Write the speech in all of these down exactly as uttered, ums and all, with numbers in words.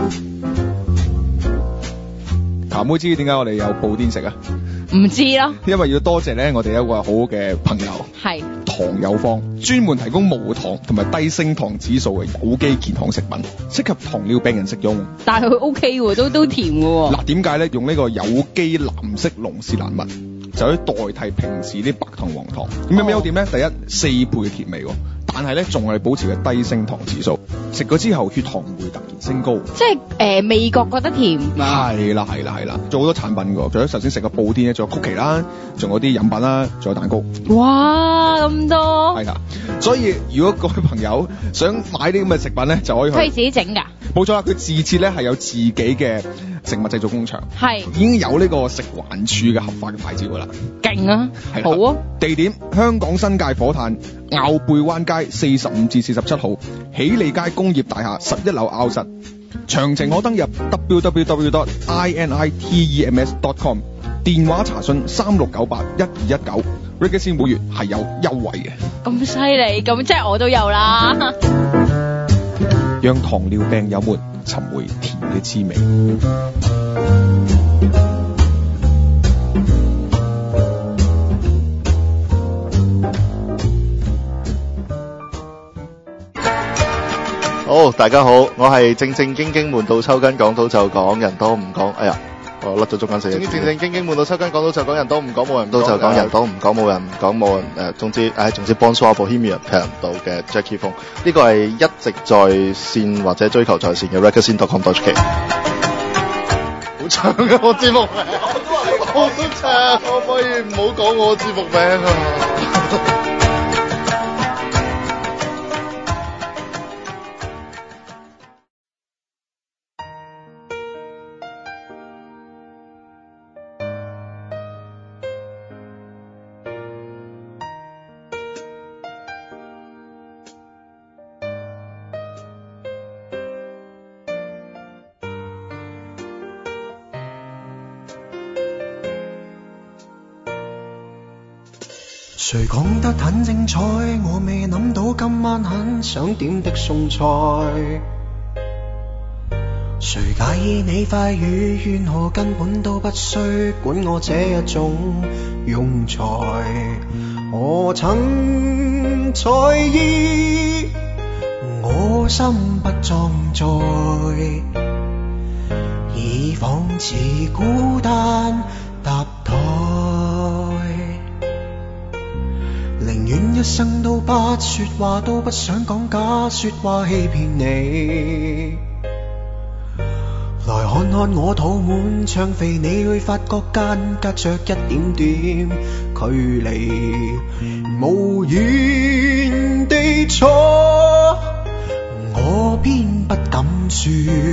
譚妹知點解我哋有布甸食啊？ 唔知咯， 因為要多謝咧，我哋有一個好好嘅朋友， 係糖友坊，專門提供無糖同埋低升糖指數嘅有機健康食品，適合糖尿病人食用。 但係佢 O K 喎，都都甜嘅喎。 嗱，點解咧？用呢個有機藍色龍舌蘭蜜，就可以代替平時啲白糖黃糖。咁有咩優點咧？第一，四倍嘅甜味喎，但係咧仲係保持嘅低升糖指數。食咗之後血糖唔會突然升高， 即係誒、呃、味覺覺得甜。 係啦係啦係啦，做好多產品㗎，除咗頭先食個布甸咧，仲有曲奇啦，仲有啲飲品啦，仲有蛋糕。 哇，咁多！ 係啦，所以如果各位朋友想買啲咁嘅食品咧，就可以去。 佢係自己整㗎？ 冇錯啦，佢自設咧係有自己嘅食物製造工場， 係已經有呢個食環署嘅合法嘅牌照㗎啦。 勁啊！ 係好啊！ 地點香港新界火炭坳背灣街四十五至四十七號喜利街工業大廈十一樓坳室。詳情可登入 w w w dot i n i t e m s dot com， 電話查詢三六九八一二一九。Ricky 先會員係有優惠嘅。 咁犀利，咁即係我都有啦。 讓糖尿病友們尋回甜嘅滋味。 好，大家好，我係正正經經悶到抽筋，講到就講，人多唔講。哎呀，我甩咗中間四個字。總之正正經經悶到抽筋，講到就講，人多唔講，冇人到就講，人多唔講，冇人唔講，冇人誒、呃，總之，唉、哎，總之 Bonsoir Bohemian 平道嘅 Jackie 風，呢個係一直在線或者追求在線嘅 record scene dot com dot h k。好長啊，我節目名，好長，可唔可以唔好講我節目名啊？ 誰講得很精彩，我未諗到今晚很想點的餸菜。誰介意你快與怨何，根本都不需管我這一種庸才。我曾在意，我心不裝載，已仿似孤單搭台。寧願一生都不說話，都不想講假說話欺騙你。來看看我肚滿腸肥，你會發覺間隔着一點點距離。無言地錯，我偏不敢說，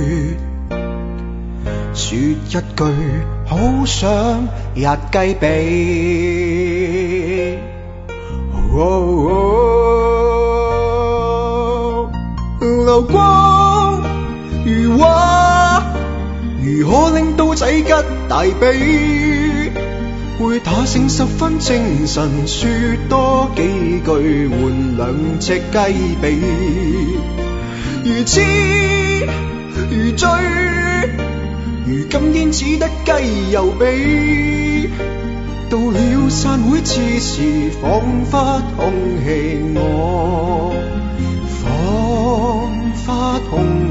說一句好想日雞髀。哦哦、流光如畫，如何令到仔吉大髀？會打醒十分精神，說多幾句換兩隻雞髀。如痴如醉，如今天只得雞油髀。到了散會之時，彷彿空氣我，彷彿空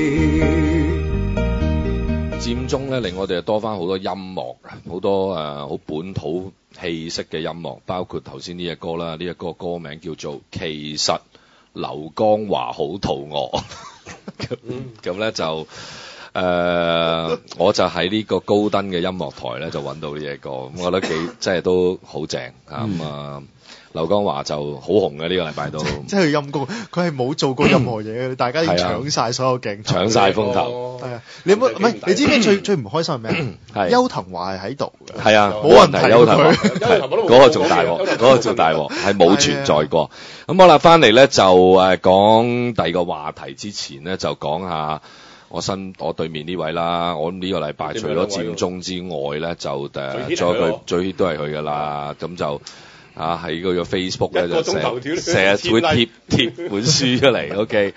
氣。 佔中咧令我哋多翻好多音樂，好多誒好、呃、本土氣息嘅音樂，包括頭先呢隻歌啦，呢隻歌歌名叫做《其實劉江華好肚餓》，咁咧就。誒、呃，我就喺呢個高登嘅音樂台咧，就揾到呢隻歌，咁我覺得幾即係都好正啊！咁啊，劉江華就好紅嘅呢、這個禮拜都， 即係陰公，佢係冇做過任何嘢嘅，大家已經搶晒所有鏡頭， 搶晒風頭。 係啊，你有冇唔係？你知唔知最最唔開心係咩？係邱騰華係喺度嘅， 係啊，冇人提邱騰華，嗰個仲大鑊，嗰個仲大鑊，係冇存在過。咁好啦，翻嚟咧就誒講第二個話題之前咧，就講下。我身我對面呢位啦，我諗呢個禮拜除咗佔中之外咧，就誒仲有佢最 hit 都係佢噶啦，咁就啊喺嗰個 Facebook 咧就成成日會貼貼本書出嚟，OK，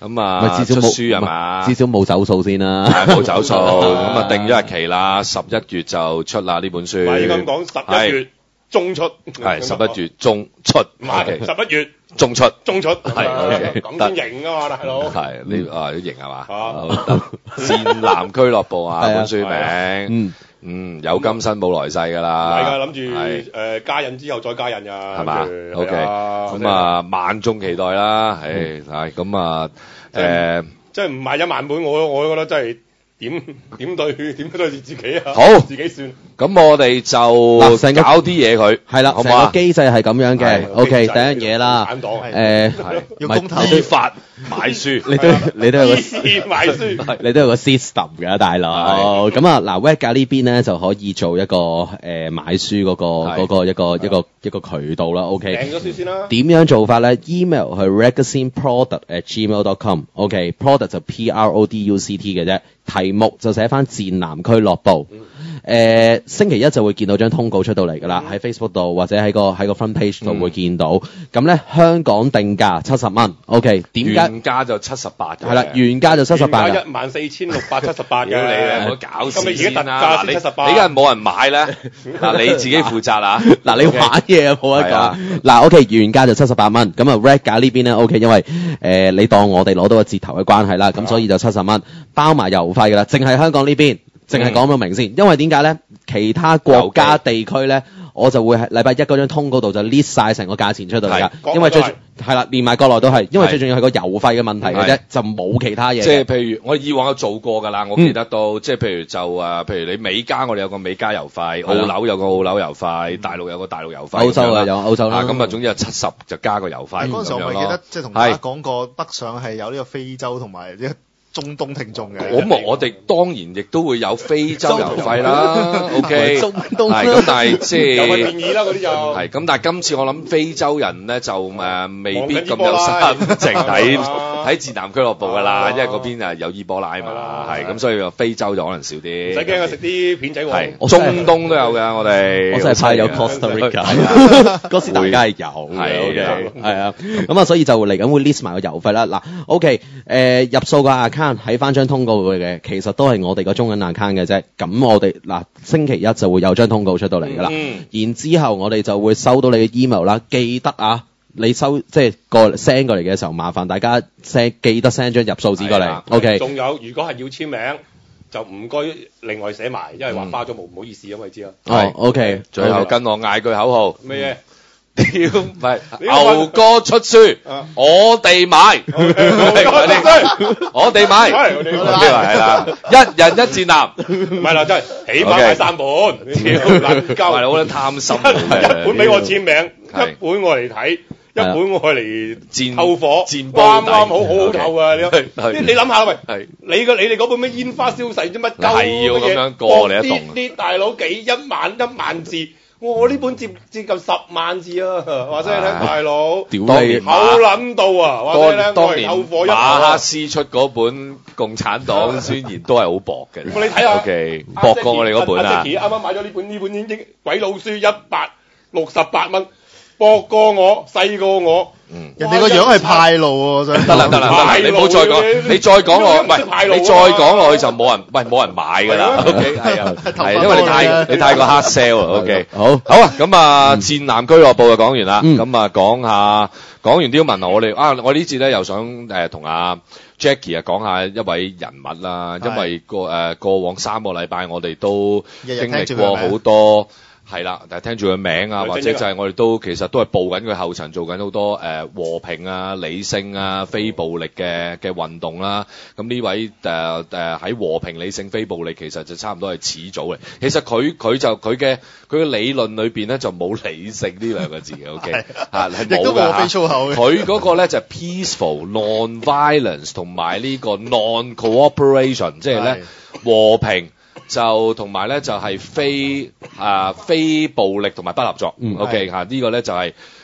咁咪啊至少冇出書係嘛？ 至少冇走數先啦。 係冇走數，咁啊定咗日期啦，十一月就出啦呢本書。 唔係應該咁講，十一月中出。 係十一月中出。 唔係 OK 十一月中出。 中出。 係 OK 咁先型啊嘛，大佬。 係你啊都型係嘛？ 啊好得戰男俱樂部啊係啊本書係啊名。 嗯。 嗯，有今生冇來世㗎唔啦。 係㗎，諗住係誒加印之後再加印㗎。 係嘛諗住 ？OK， 係啊咁啊萬眾期待啦，係係咁啊誒。 即係唔賣一萬本，我我覺得真係點點對點對自己啊！ 好自己算。 咁我哋就嗱成個搞啲嘢佢， 係啦，成個好唔好啊？ 機制係咁樣嘅係。 OK，第機制一樣嘢啦， 反黨係誒係要唔係公投依法買書， 你都你都有個黐線買書。 你都有個 system 㗎，大佬。咁啊，嗱 Webga 呢邊咧就可以做一個誒、呃、買書嗰、個係嗰、個一個一個一個渠道啦。OK。 訂咗書先啦。 點樣做法咧 ？email 去 magazineproduct at gmail dot com。OK，product 就 P R O D U C T 嘅啫。題目就寫翻戰男俱樂部。誒、呃、星期一就會見到張通告出到嚟㗎啦，喺 Facebook 度或者喺個喺個 front page 度會見到。咁咧、香港定價七十蚊。OK，點解？ 原價就七十八嘅。 係啦，原價就七十八㗎。 一萬四千六百七十八嘅。 屌你啊！唔好搞事咁你而先啦！ 家特價嗱你先七十八。 你而家冇人買咧，嗱你自己負責啦。 嗱，你玩嘢啊，冇得係啊講。嗱，OK，原價就七十八蚊，咁啊 Red 價呢邊咧 OK，因為誒、呃、你當我哋攞到個折頭嘅關係啦，咁所以就七十蚊，包埋郵費㗎啦，淨係香港呢邊，淨係講到明先。因為點解咧？其他國家地區咧，我就會喺禮拜一嗰張通嗰度就 list 曬成個價錢出到嚟㗎， 係因為最國內係啦，連埋國內都係，因為係最重要係個郵費嘅問題嘅啫係， 就冇其他嘢嘅。 即係譬如我以往有做過㗎啦，我記得到，即係譬如就誒，譬如你美加我哋有個美加郵費，澳紐有個澳紐郵費，大陸有個大陸郵費， 歐洲啊有歐洲啦啊咁啊總之有七十就加個郵費嗰陣時我咪記咁樣咯得，即係同大家係講過，北上係有呢個非洲同埋呢個中東聽眾嘅。 我我哋當然亦都會有非洲郵費啦，OK， 中東係咁，但係即有個係建議啦，嗰啲就係咁，但係今次我諗非洲人咧就誒未必咁有望緊伊波拉心情睇啊睇戰男俱樂部㗎啦， 啊因為嗰邊啊有伊波拉啊嘛， 啊係咁，所以非洲就可能少啲。 唔使驚啊，食啲片仔係喎。 中東都有㗎，我哋我真係怕有好犀 Costa 利 Rica， 係啊嗰時大家係有嘅係 ，OK， 啊係啊，咁啊，所以就嚟緊會 list 埋個郵費啦。嗱，OK，誒入數個 account 喺翻張通告嘅，其實都係我哋個中銀 account 嘅啫。咁我哋嗱星期一就會有張通告出到嚟㗎啦。 嗯然之後我哋就會收到你嘅 email 啦，記得啊，你收即係過 send 過嚟嘅時候，麻煩大家 send 記得 send 張入數紙過嚟係啊 ，OK。 仲有，如果係要簽名，就唔該另外寫埋，因為畫花咗冇，唔好意思，因為你知啦。 哦，OK， 最後跟我嗌句口號。 咩屌，唔係你要問牛哥出書啊， 我哋買，我哋買， 係我哋買係啦，一人一戰男， 嘢？唔係啦，真係起碼買三本，屌能唔係夠好撚貪心， 一本俾我簽名， 係一本我嚟睇。一本我嚟戰透火， 戰啱啱好好好 OK 透啊！你係你你諗下喂係， 你個你哋嗰本咩煙花消逝啫乜鳩係要咁樣過乜嘢你一棟啲啲大佬幾一萬一萬字，我呢本接接近十萬字啊！話俾你聽，大佬， 屌當年厚撚到啊！話俾你聽，我嚟當當年透火一馬克盒。 思出嗰本《共產黨宣言》都係好薄嘅， 你睇下 OK，薄過我哋嗰本啊阿，Jackie 啱啱買咗呢本呢本英英鬼佬書一百六十八蚊，薄過我，細過我。 嗯。 人哋個樣係派路喎，我想得啦得啦得啦，你唔好再講，你再講落，唔係你再講落去就冇人，喂冇人買㗎啦，OK 係啊，係因為你太你太過 hard sell 啊，OK 好好啊，咁啊戰男俱樂部就講完啦， 嗯咁啊講下講完啲問我哋啊，我呢節咧又想誒同阿 Jackie 啊講下一位人物啦，因為過誒過往三個禮拜我哋都日日經歷過聽住佢名好多。係啦，但係聽住佢名啊， 係或者就係我哋都其實都係報緊佢後塵，做緊好多誒、呃、和平啊、理性啊、非暴力嘅嘅運動啦。咁呢位誒誒喺和平、理性、非暴力，其實就差唔多係始祖嚟。其實佢佢就佢嘅佢嘅理論裏邊咧就冇理性呢兩個字嘅，OK 嚇係冇亦都冇㗎非粗口嘅佢嗰個咧就係 peaceful、non-violence 同埋呢個 non-cooperation，即係咧和平。就同埋咧就係非啊非暴力同埋不合作、 嗯 ，OK 嚇、呢個咧就係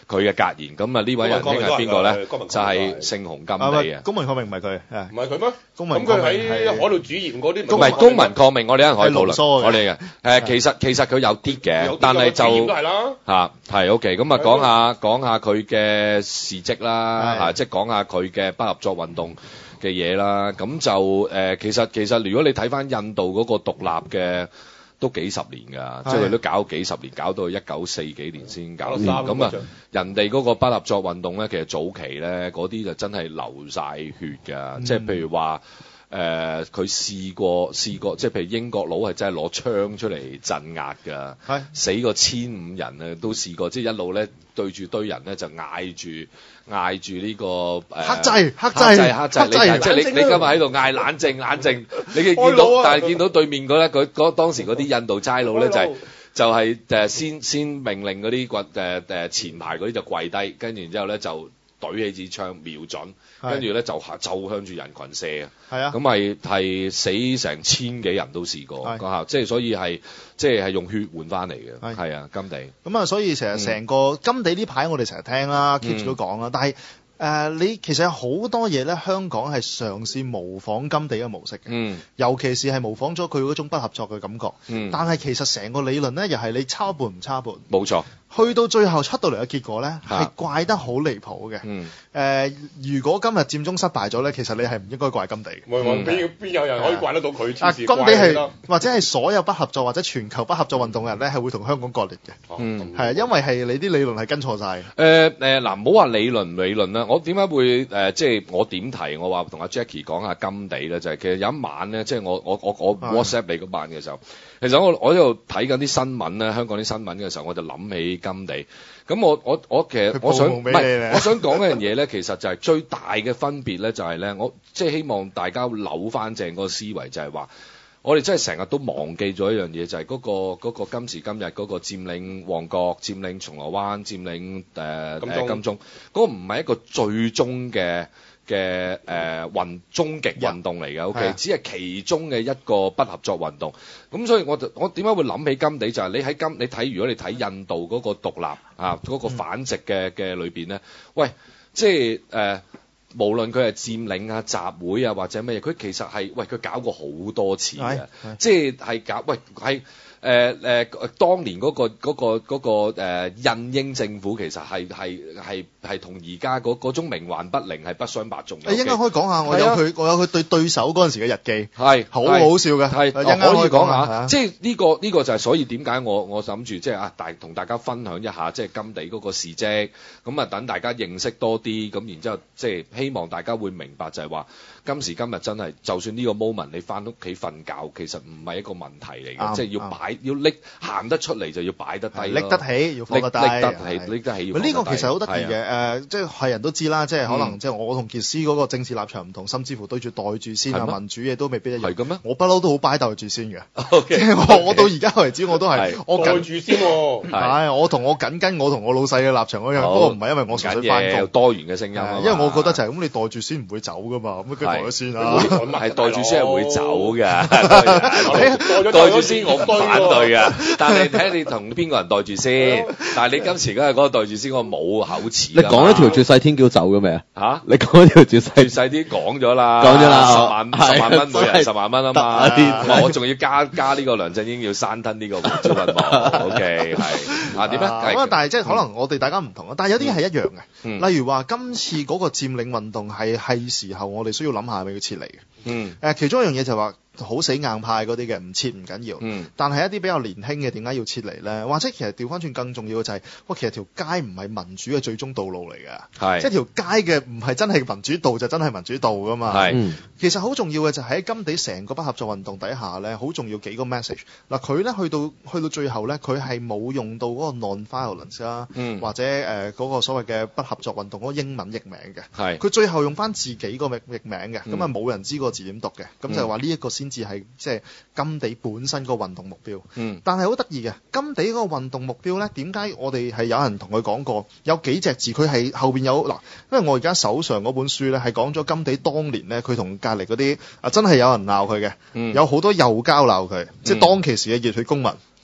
佢嘅格言。咁啊呢位仁兄係邊個咧？就係聖雄甘地啊！ 公民抗命唔係佢， 唔係佢咩？ 公民咁佢喺海盜主義嗰啲唔係公民抗命，我哋一陣可以討論。我哋嘅誒其實其實佢有啲嘅，但係就嚇係 OK。咁啊講下講下佢嘅事蹟啦，嚇即係講下佢嘅不合作運動嘅嘢啦。咁就誒其實其實如果你睇翻印度嗰個獨立嘅。都幾十年㗎，即係佢都搞幾十年，搞到一九四幾年先搞掂。咁啊，人哋嗰個不合作運動咧，其實早期咧嗰啲就真係流晒血㗎，即係譬如話。誒佢試過試過，即係譬如英國佬係真係攞槍出嚟鎮壓㗎，死過千五人啊都試過，即係一路咧對住堆人咧就嗌住嗌住呢個誒克制克制克制克制，你即係你你今日喺度嗌冷靜冷靜，你見到但係見到對面嗰咧佢嗰當時嗰啲印度差佬咧就係。就係誒先先命令嗰啲誒誒前排嗰啲就跪低，跟住然之後咧就舉起支槍瞄準，跟住咧就就向住人群射啊！係啊，咁係係死成千幾人都試過嗰下，即係所以係即係係用血換翻嚟嘅，係啊，甘地。 咁啊，所以成日成個甘地呢排我哋成日聽啦 ，keep 住都講啦，但係。誒、呃，你其實有好多嘢咧，香港係嘗試模仿甘地嘅模式嘅，嗯，尤其是係模仿咗佢嗰種不合作嘅感覺，嗯，但係其實成個理論咧，又係你抄半唔抄半， 冇錯， 去到最後出到嚟嘅結果咧，係怪得好離譜嘅，嗯，誒、呃，如果今日佔中失敗咗咧，其實你係唔應該怪甘地嘅， 唔係邊邊有人可以怪得到佢？ 啊，甘地係或者係所有不合作或者全球不合作運動嘅人咧，係會同香港割裂嘅，嗯，係啊，因為係你啲理論係跟錯晒。誒、 呃、誒，嗱、呃，唔好話理論唔理論啦，我點解會？誒、呃，即係我點提，我話同阿 Jackie 講下甘地咧，就係、是、其實有一晚咧，即係我我我我 WhatsApp 你嗰晚嘅時候，其實我我喺度睇緊啲新聞咧，香港啲新聞嘅時候，我就諗起甘地。咁我我我其實我想唔係，我想講一樣嘢咧，其實就係最大嘅分別咧，就係咧，我即係希望大家扭翻正個思維，就係話。我哋真係成日都忘記咗一樣嘢，就係、是、嗰、那個嗰、那個今時今日嗰個佔領旺角、佔領銅鑼灣、佔領誒、呃、金鐘，嗰、那個唔係一個最終嘅嘅誒運終極運動嚟嘅 ，OK， 只係其中嘅一個不合作運動。咁所以我就我點解會諗起甘地就係、是、你喺金你睇如果你睇印度嗰個獨立啊嗰、那個反殖嘅嘅裏邊咧，喂，即係誒。呃無論佢係佔領啊、集會啊或者乜嘢，佢其實係喂佢搞過好多次嘅，即係係搞喂係誒誒當年嗰、嗰個嗰、嗰個嗰、嗰個呃、印英政府其實係係係係同而家嗰嗰種冥頑不靈係不相伯仲嘅。 你應該可以講下，我有佢、啊、我有佢對對手嗰陣時嘅日記，係好好笑嘅，係可以講下。啊、即係呢、呢個呢、呢個就係所以點解我我諗住即係啊大同大家分享一下即係甘地嗰個事蹟，咁啊等大家認識多啲，咁然之後即係希望大家會明白就係話今時今日真係就算呢個 moment 你翻屋企瞓覺，其實唔係一個問題嚟嘅，即係要擺要拎行得出嚟就要擺得低， 拎得起要放得低， 拎得起拎得起。 呢個其實好得意嘅，誒即係係人都知啦，即係可能即係我同傑斯嗰個政治立場唔同，甚至乎對住袋住先啊民主嘢都未必一樣。係嘅咩？我不嬲都好擺袋住先嘅，即係我我到而家為止我都係我袋住先喎。係我同我緊跟我同我老細嘅立場嗰樣，不過唔係因為我純粹翻工， 多元嘅聲音， 因為我覺得就係咁，你袋住先唔會走噶嘛，咁佢袋咗先啦。 係袋住先係會走㗎，袋住先我唔反對㗎。但係睇你同邊個人袋住先。但係你今時今日嗰個袋住先，我冇口齒。 你講一條絕世天叫走咗未啊？ 嚇！ 你講一條絕世絕世啲講咗啦， 講咗啦， 十萬十萬蚊每人十萬蚊啊嘛。我仲要加加呢個梁振英要山吞呢個胡椒粉末。OK 係啊點咧？ 咁啊但係即係可能我哋大家唔同啊，但係有啲係一樣嘅。例如話今次嗰個佔領運動係係時候我哋需要諗下係咪要撤離嘅。嗯。誒，其中一樣嘢就係話。好死硬派嗰啲嘅唔撤唔緊要，嗯、但係一啲比較年輕嘅點解要撤離咧？或者其實調翻轉更重要嘅就係、是，喂，其實條街唔係民主嘅最終道路嚟嘅，即係條街嘅唔係真係民主道就真係民主道噶嘛。係、嗯，其實好重要嘅就係喺甘地成個不合作運動底下咧，好重要幾個 message。嗱，佢咧去到去到最後咧，佢係冇用到嗰個 non-violence 啦，嗯、或者誒嗰、呃嗰個所謂嘅不合作運動嗰個英文譯名嘅。係，佢最後用翻自己個譯譯名嘅，咁啊冇人知個字點讀嘅，咁就係話呢一個先。至係即係甘地本身個運動目標，嗯，但係好得意嘅甘地嗰個運動目標咧，點解我哋係有人同佢講過有幾隻字，佢係後邊有嗱，因為我而家手上嗰本書咧係講咗甘地當年咧，佢同隔離嗰啲啊真係有人鬧佢嘅，嗯、有好多右膠鬧佢，嗯、即係當其時嘅熱血公民。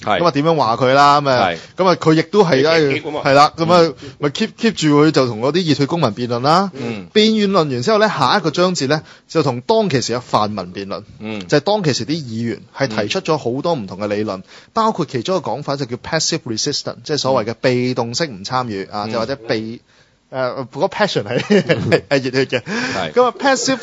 係咁啊點樣話佢啦咁啊係， 咁啊佢亦都係啦， 激激咁啊係啦，咁啊咪 keep keep 住佢就同嗰啲熱血公民辯論啦。 嗯辯論論完之後咧，下一個章節咧就同當其時嘅泛民辯論， 嗯就係當其時啲議員係提出咗好多唔同嘅理論，包括其中一個講法就叫 passive resistance，即係所謂嘅被動式唔參與啊，就或者被誒嗰個 passion 係係係熱血嘅， 係咁啊 passive。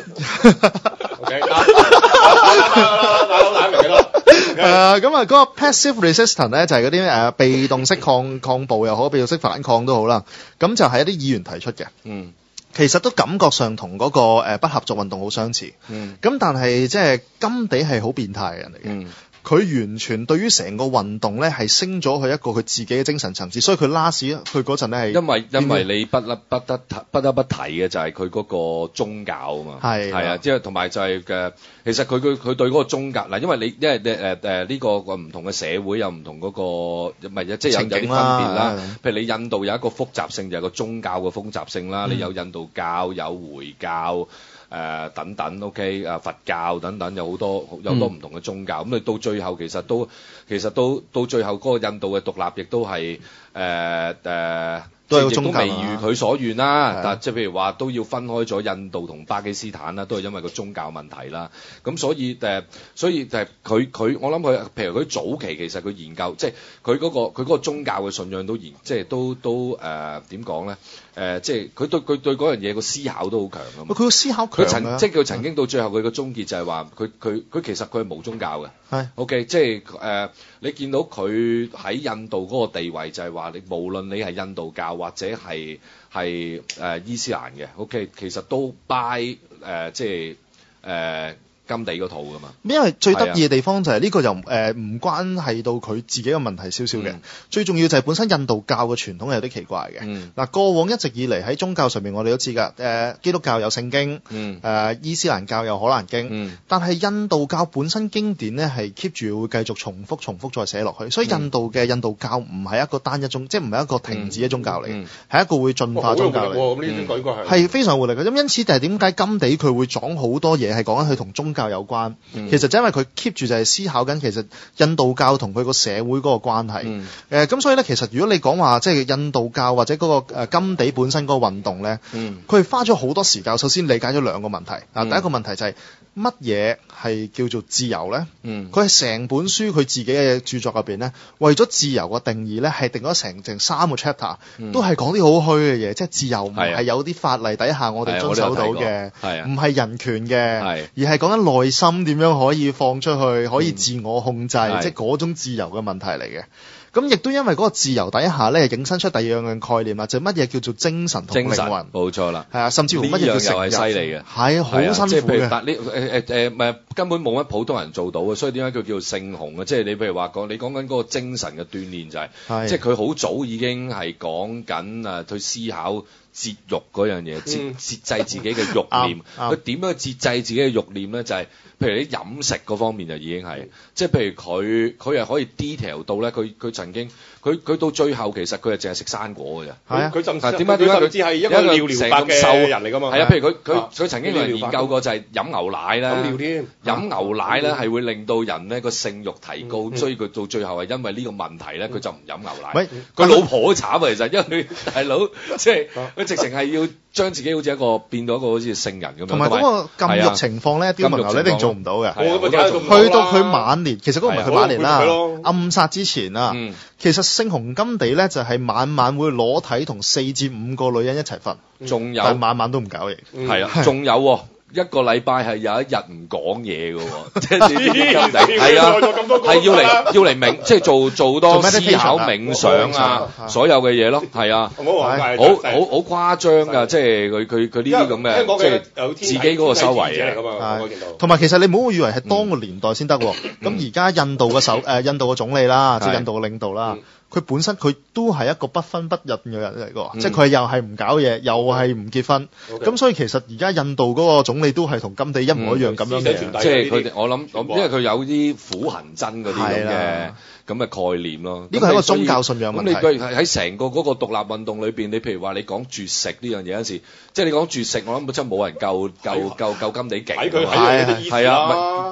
OK，打打打打明嘅咯。 誒咁啊，嗰個 passive resistance 咧就係嗰啲誒被動式抗抗暴又好，被動式反抗都好啦。咁就係一啲議員提出嘅， 嗯其實都感覺上同嗰個誒不合作運動好相似。 嗯咁但係即係甘地係好變態嘅人嚟嘅。 嗯佢完全對於成個運動咧係升咗去一個佢自己嘅精神層次，所以佢 last 佢嗰陣咧係因為因為你不得不得不得不提嘅就係佢嗰個宗教啊嘛， 係係啊，即係同埋就係嘅，其實佢佢佢對嗰個宗教嗱，因為你因為誒誒誒呢個個唔同嘅社會有唔同嗰個唔係即係有有啲分別啦，譬如你印度有一個複雜性就係個宗教嘅複雜性啦，你有印度教有回教。誒、呃、等等 ，OK，誒佛教等等有好多有好多唔同嘅宗教，咁、嗯、你到最後其實都其實都到最後嗰個印度嘅獨立亦都係誒誒， 都係個亦都宗教啊未如佢所願啦。 係但即係譬如話都要分開咗印度同巴基斯坦啦，都係因為個宗教問題啦。咁所以誒、呃，所以誒佢佢我諗佢譬如佢早期其實佢研究即係佢嗰個佢嗰個宗教嘅信仰都研即係都都誒點講咧？誒、呃，即係佢對佢對嗰樣嘢個思考都好強啊嘛！ 佢個思考佢強啊曾即係佢曾經到最後佢個終結就係話佢佢佢其實佢係無宗教嘅。 係 OK，即係誒、呃，你見到佢喺印度嗰個地位就係話你無論你係印度教或者係係誒伊斯蘭嘅 OK，其實都 buy 誒、呃、即係誒。呃甘地嗰套噶嘛， 因為最得意嘅地方就係呢個又誒唔關係到佢自己嘅問題少少嘅， 嗯最重要就係本身印度教嘅傳統係有啲奇怪嘅。嗱、 嗯， 過往一直以嚟喺宗教上面我哋都知㗎，誒、呃、基督教有聖經，誒、 嗯呃、伊斯蘭教有可蘭經， 嗯但係印度教本身經典咧係 keep 住會繼續重複重複再寫落去，所以印度嘅印度教唔係一個單一宗，即係唔係一個停止嘅宗教嚟嘅，係、 嗯、 一個會進化宗教嚟。 咁呢啲講應該係係非常活力嘅，咁因此就係點解甘地佢會講好多嘢係講緊佢同宗教有關。 嗯、 其實就因為佢 keep 住就係思考緊其實印度教同佢個社會嗰個關係。誒咁、 嗯呃、所以咧，其實如果你講話即係印度教或者嗰、嗰個誒甘地本身嗰個運動咧，佢係、嗯、花咗好多時間。首先理解咗兩個問題。嗱、嗯，第一個問題就係乜嘢係叫做自由咧？佢係成本書佢自己嘅著作入邊咧，為咗自由嘅定義咧，係定咗成成三個 chapter，、嗯、都係講啲好虛嘅嘢，即係自由唔係有啲法例底下我哋遵守到嘅，唔係人權嘅，而係講緊內心點樣可以放出去，可以自我控制，嗯、即係嗰種自由嘅問題嚟嘅。咁亦都因為嗰個自由底下咧，引申出第二樣嘅概念啦，就乜、是、嘢叫做精神同靈魂？ 冇錯啦， 係啊，甚至乎乜嘢叫成又係犀利嘅， 係好辛苦嘅。 但呢誒誒誒，唔係根本冇乜普通人做到嘅，所以點解佢叫做聖雄啊？即係你譬如話講，你講緊嗰個精神嘅鍛鍊就係、是，即係佢好早已經係講緊啊，去思考節慾嗰樣嘢，節節制自己嘅慾念。佢點樣去節制自己嘅慾念咧？就係、是。譬如啲飲食嗰方面就已經係，即係譬如佢佢係可以 detail 到咧，佢佢曾經佢佢到最後其實佢係淨係食生果嘅啫。 係啊， 佢甚至點解點解佢只係一個尿療法嘅人嚟㗎嘛？ 係啊，譬如佢佢佢曾經有人研究過就係飲牛奶啦， 飲尿添， 飲牛奶咧係會令到人咧個性慾提高，所以佢到最後係因為呢個問題咧，佢就唔飲牛奶。佢老婆好慘啊，其實因為佢大佬即係佢直情係要將自己好似一個變到一個好似聖人咁樣。同埋嗰個禁慾情況咧，啲文牛一定做唔到嘅。去到佢晚年，其實嗰個唔係佢晚年啦，暗殺之前啊，嗯、其實聖雄甘地咧就係、是、晚晚會裸體同四至五個女人一齊瞓， 仲有但晚晚都唔搞嘢， 係啊，仲有喎。一個禮拜係有一日唔講嘢嘅喎，即係你啲甘地係啊，係要嚟要嚟冥，即係做做多思考冥想啊，所有嘅嘢咯，係啊，好好好誇張㗎，即係佢佢佢呢啲咁嘅，即係自己嗰個修為啊， 同埋其實你唔好以為係當個年代先得喎，咁而家印度嘅首誒印度嘅總理啦，即係印度嘅領導啦。佢本身佢都係一個不婚不孕嘅人嚟㗎，嗯、即係佢又係唔搞嘢，又係唔結婚，咁 Okay. 所以其實而家印度嗰個總理都係同甘地一模一樣咁樣嘅， 即係佢哋我諗，因為佢有啲苦行僧嗰啲咁嘅咁嘅概念咯。呢個係一個宗教信仰問題。咁你對喺成個嗰個獨立運動裏邊，你譬如話你講絕食呢樣嘢嗰陣時，即係你講絕食，我諗真係冇人夠夠夠夠甘地勁。 睇佢係係啊，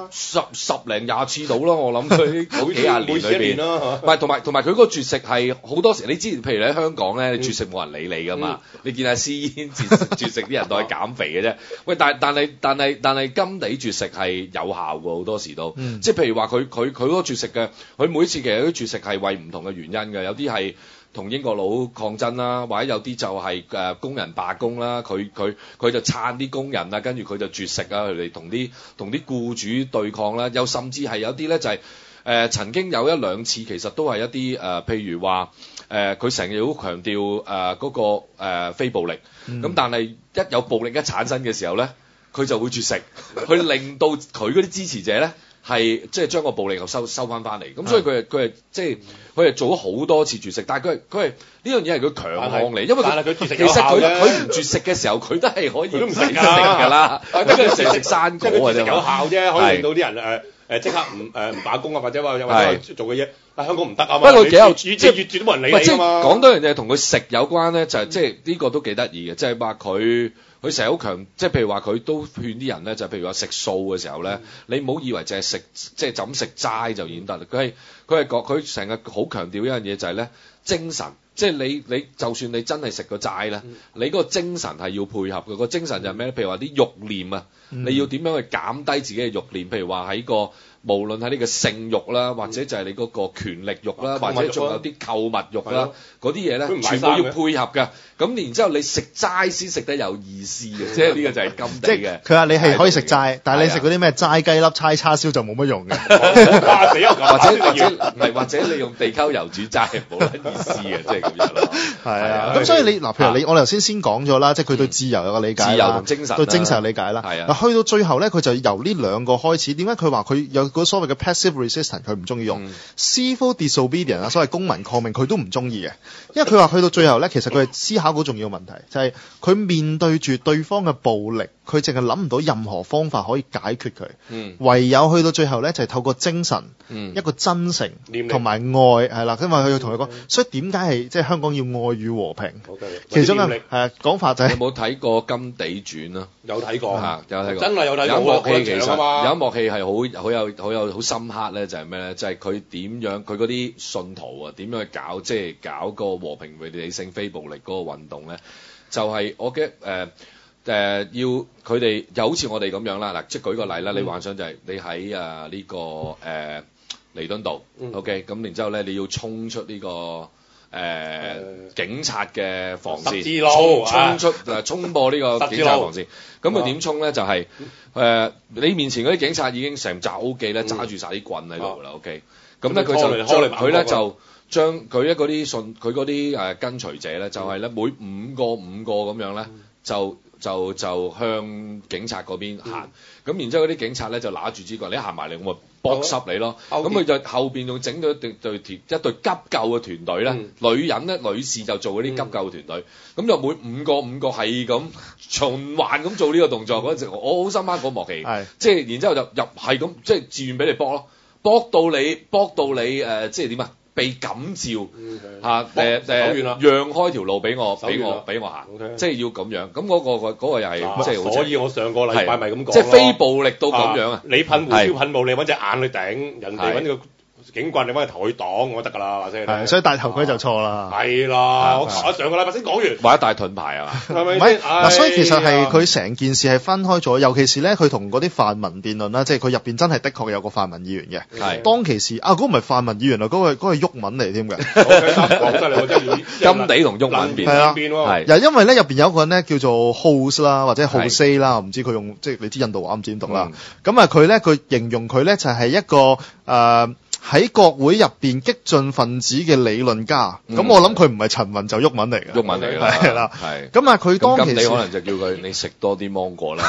十十零廿次到啦，我諗佢好幾廿年裏邊。 每次一年啦， 唔係，同埋同埋佢嗰個絕食係好多時，你知，譬如你喺香港咧，你絕食冇人理你噶嘛。 嗯、 你見阿私煙絕絕食啲人都係減肥嘅啫。喂，但但係但係但係甘地絕食係有效㗎，好多時都。嗯、即係譬如話佢佢佢嗰個絕食嘅，佢每次其實啲絕食係為唔同嘅原因嘅，有啲係同英國佬抗爭啦，或者有啲就係誒工人罷工啦，佢佢佢就撐啲工人啊，跟住佢就絕食啊，佢哋同啲同啲僱主對抗啦，又甚至係有啲咧就係、是、誒、呃、曾經有一兩次其實都係一啲誒、呃、譬如話誒佢成日好強調誒嗰、呃那個誒、呃、非暴力，咁、嗯、但係一有暴力一產生嘅時候咧，佢就會絕食，去令到佢嗰啲支持者咧。係即係將個暴力又收收翻翻嚟，咁所以佢係佢係即係佢係做咗好多次絕食，但係佢係佢係呢樣嘢係佢強項嚟，因為佢佢絕食其實佢佢唔絕食嘅時候，佢都係可以唔使食㗎啦，跟住成日食生果嘅啫， 有效啫，可以令到啲人誒誒即刻唔誒唔罷工啊，或者話或者做嘅嘢，但香港唔得啊嘛。 不過幾有即係越絕都冇人理你啊嘛。 講多樣嘢同佢食有關咧，就係即係呢個都幾得意嘅，即係話佢。佢成日好強，即係譬如話佢都勸啲人咧，就係譬如話食素嘅時候咧，嗯、你唔好以為淨係食即係就咁食齋就已經得啦。佢係佢係講佢成日好強調一樣嘢就係咧精神，即係你你就算你真係食個齋咧，嗯、你嗰個精神係要配合嘅。個精神就係咩咧？譬如話啲慾念啊，嗯、你要點樣去減低自己嘅慾念？譬如話喺個。無論係呢個性慾啦，或者就係你嗰個權力慾啦，或者仲有啲購物慾啦，嗰啲嘢咧，全部要配合嘅。咁然之後你食齋先食得有意思嘅，即係呢個就係甘地嘅。 佢話你係可以食齋，但係你食嗰啲咩齋雞粒、齋叉燒就冇乜用嘅。 或者或者唔係，或者你用地溝油煮齋冇乜意思嘅，即係咁樣咯。 係啊，咁所以你嗱，譬如你我哋頭先先講咗啦，即係佢對自由有個理解啦， 自由同精神對精神有理解啦。 係啊。 嗱，去到最後咧，佢就由呢兩個開始。點解佢話佢有嗰所謂嘅 passive resistance 佢唔中意用、嗯、civil disobedience 啊，所謂公民抗命佢都唔中意嘅，因為佢話去到最後咧，其實佢係思考好重要嘅問題，就係、是、佢面對住對方嘅暴力，佢淨係諗唔到任何方法可以解決佢，嗯、唯有去到最後咧就係、是、透過精神，嗯、一個真誠同埋愛係啦，因為佢要同佢講，所以點解係即係香港要愛與和平？Okay, 其中嘅係講法就係、是、 有冇睇過《甘地傳》啊？ 有睇過嚇，有睇過， 真係有睇過。 有一幕戲其實有一幕戲係好好有好有好深刻咧，就係咩咧？就係佢點樣佢嗰啲信徒啊，點樣去搞即係搞個和平、理性、非暴力嗰個運動咧？就係、是、我嘅誒誒要佢哋又好似我哋咁樣啦嗱，即係舉個例啦，嗯、你幻想就係你喺啊呢個誒、呃、彌敦道、嗯、，OK， 咁然之後咧你要衝出呢、這個誒、呃、警察嘅防線，衝衝出誒衝破呢個警察防線，咁佢點衝咧？就係、是、誒、呃、你面前嗰啲警察已經成紮 O 記咧揸住晒啲棍喺度啦，OK，咁咧佢就佢咧就。將佢一嗰啲信，佢嗰啲誒跟隨者咧，就係、是、咧每五個五個咁樣咧，就就就向警察嗰邊行。咁、嗯、然之後嗰啲警察咧就揦住支棍，你行埋嚟我咪搏濕你咯。咁佢、嗯、就後邊仲整咗一隊隊團一隊急救嘅團隊咧，嗯、女人咧女士就做嗰啲急救團隊。咁、嗯、就每五個五個係咁循環咁做呢個動作嗰陣時，我好深刻嗰幕戲。係即係然之後就入係咁，即係自願俾你搏咯，搏到你搏到你誒、呃，即係點啊？被感召嚇誒誒，讓開條路俾我俾我俾我行，即係要咁樣。咁嗰個嗰個又係即係， 所以我上個禮拜咪咁講咯。 即係非暴力都咁樣啊！ 你噴胡椒噴霧，你揾隻眼去頂，人哋揾個警棍，你揾個頭去擋，我得㗎啦，話聲。係， 所以戴頭盔就錯啦。 係啦，我上個禮拜先講完。 或者戴盾牌啊嘛？ 係咪？ 唔係嗱，所以其實係佢成件事係分開咗，尤其是咧，佢同嗰啲泛民辯論啦，即係佢入邊真係的確有個泛民議員嘅。係。當其時啊，嗰個唔係泛民議員啊，嗰個嗰個毓民嚟添嘅。 講真，你真係要甘地同毓民辯。 係啊，係。又因為咧入邊有一個人咧叫做 House 啦，或者 Jose 啦，唔知佢用即係你知印度話唔知點讀啦。咁啊，佢咧佢形容佢咧就係一個誒。喺國會入邊激進分子嘅理論家，咁、嗯、我諗佢唔係陳雲就毓民嚟嘅， 毓民嚟嘅係啦，係。咁啊，佢當其時， 你可能就叫佢你食多啲芒果啦，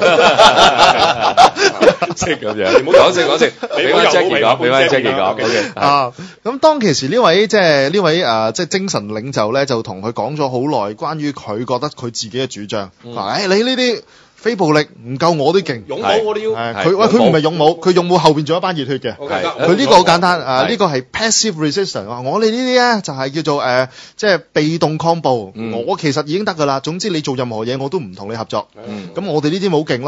即係咁樣。你唔好講先講先，俾翻 Jackie 講，俾翻 Jackie 講。 啊，咁當其時呢位即係呢位誒即係精神領袖咧，就同佢講咗好耐，關於佢覺得佢自己嘅主張。誒、嗯哎，你呢啲非暴力唔夠我啲勁， 勇武我哋要。 佢喂佢唔係勇武，佢勇武後邊仲有一班熱血嘅。佢呢個好簡單，誒呢個係 passive resistance。我哋呢啲咧就係叫做誒即係被動抗暴。我其實已經得㗎啦。總之你做任何嘢我都唔同你合作。咁我哋呢啲冇勁咯。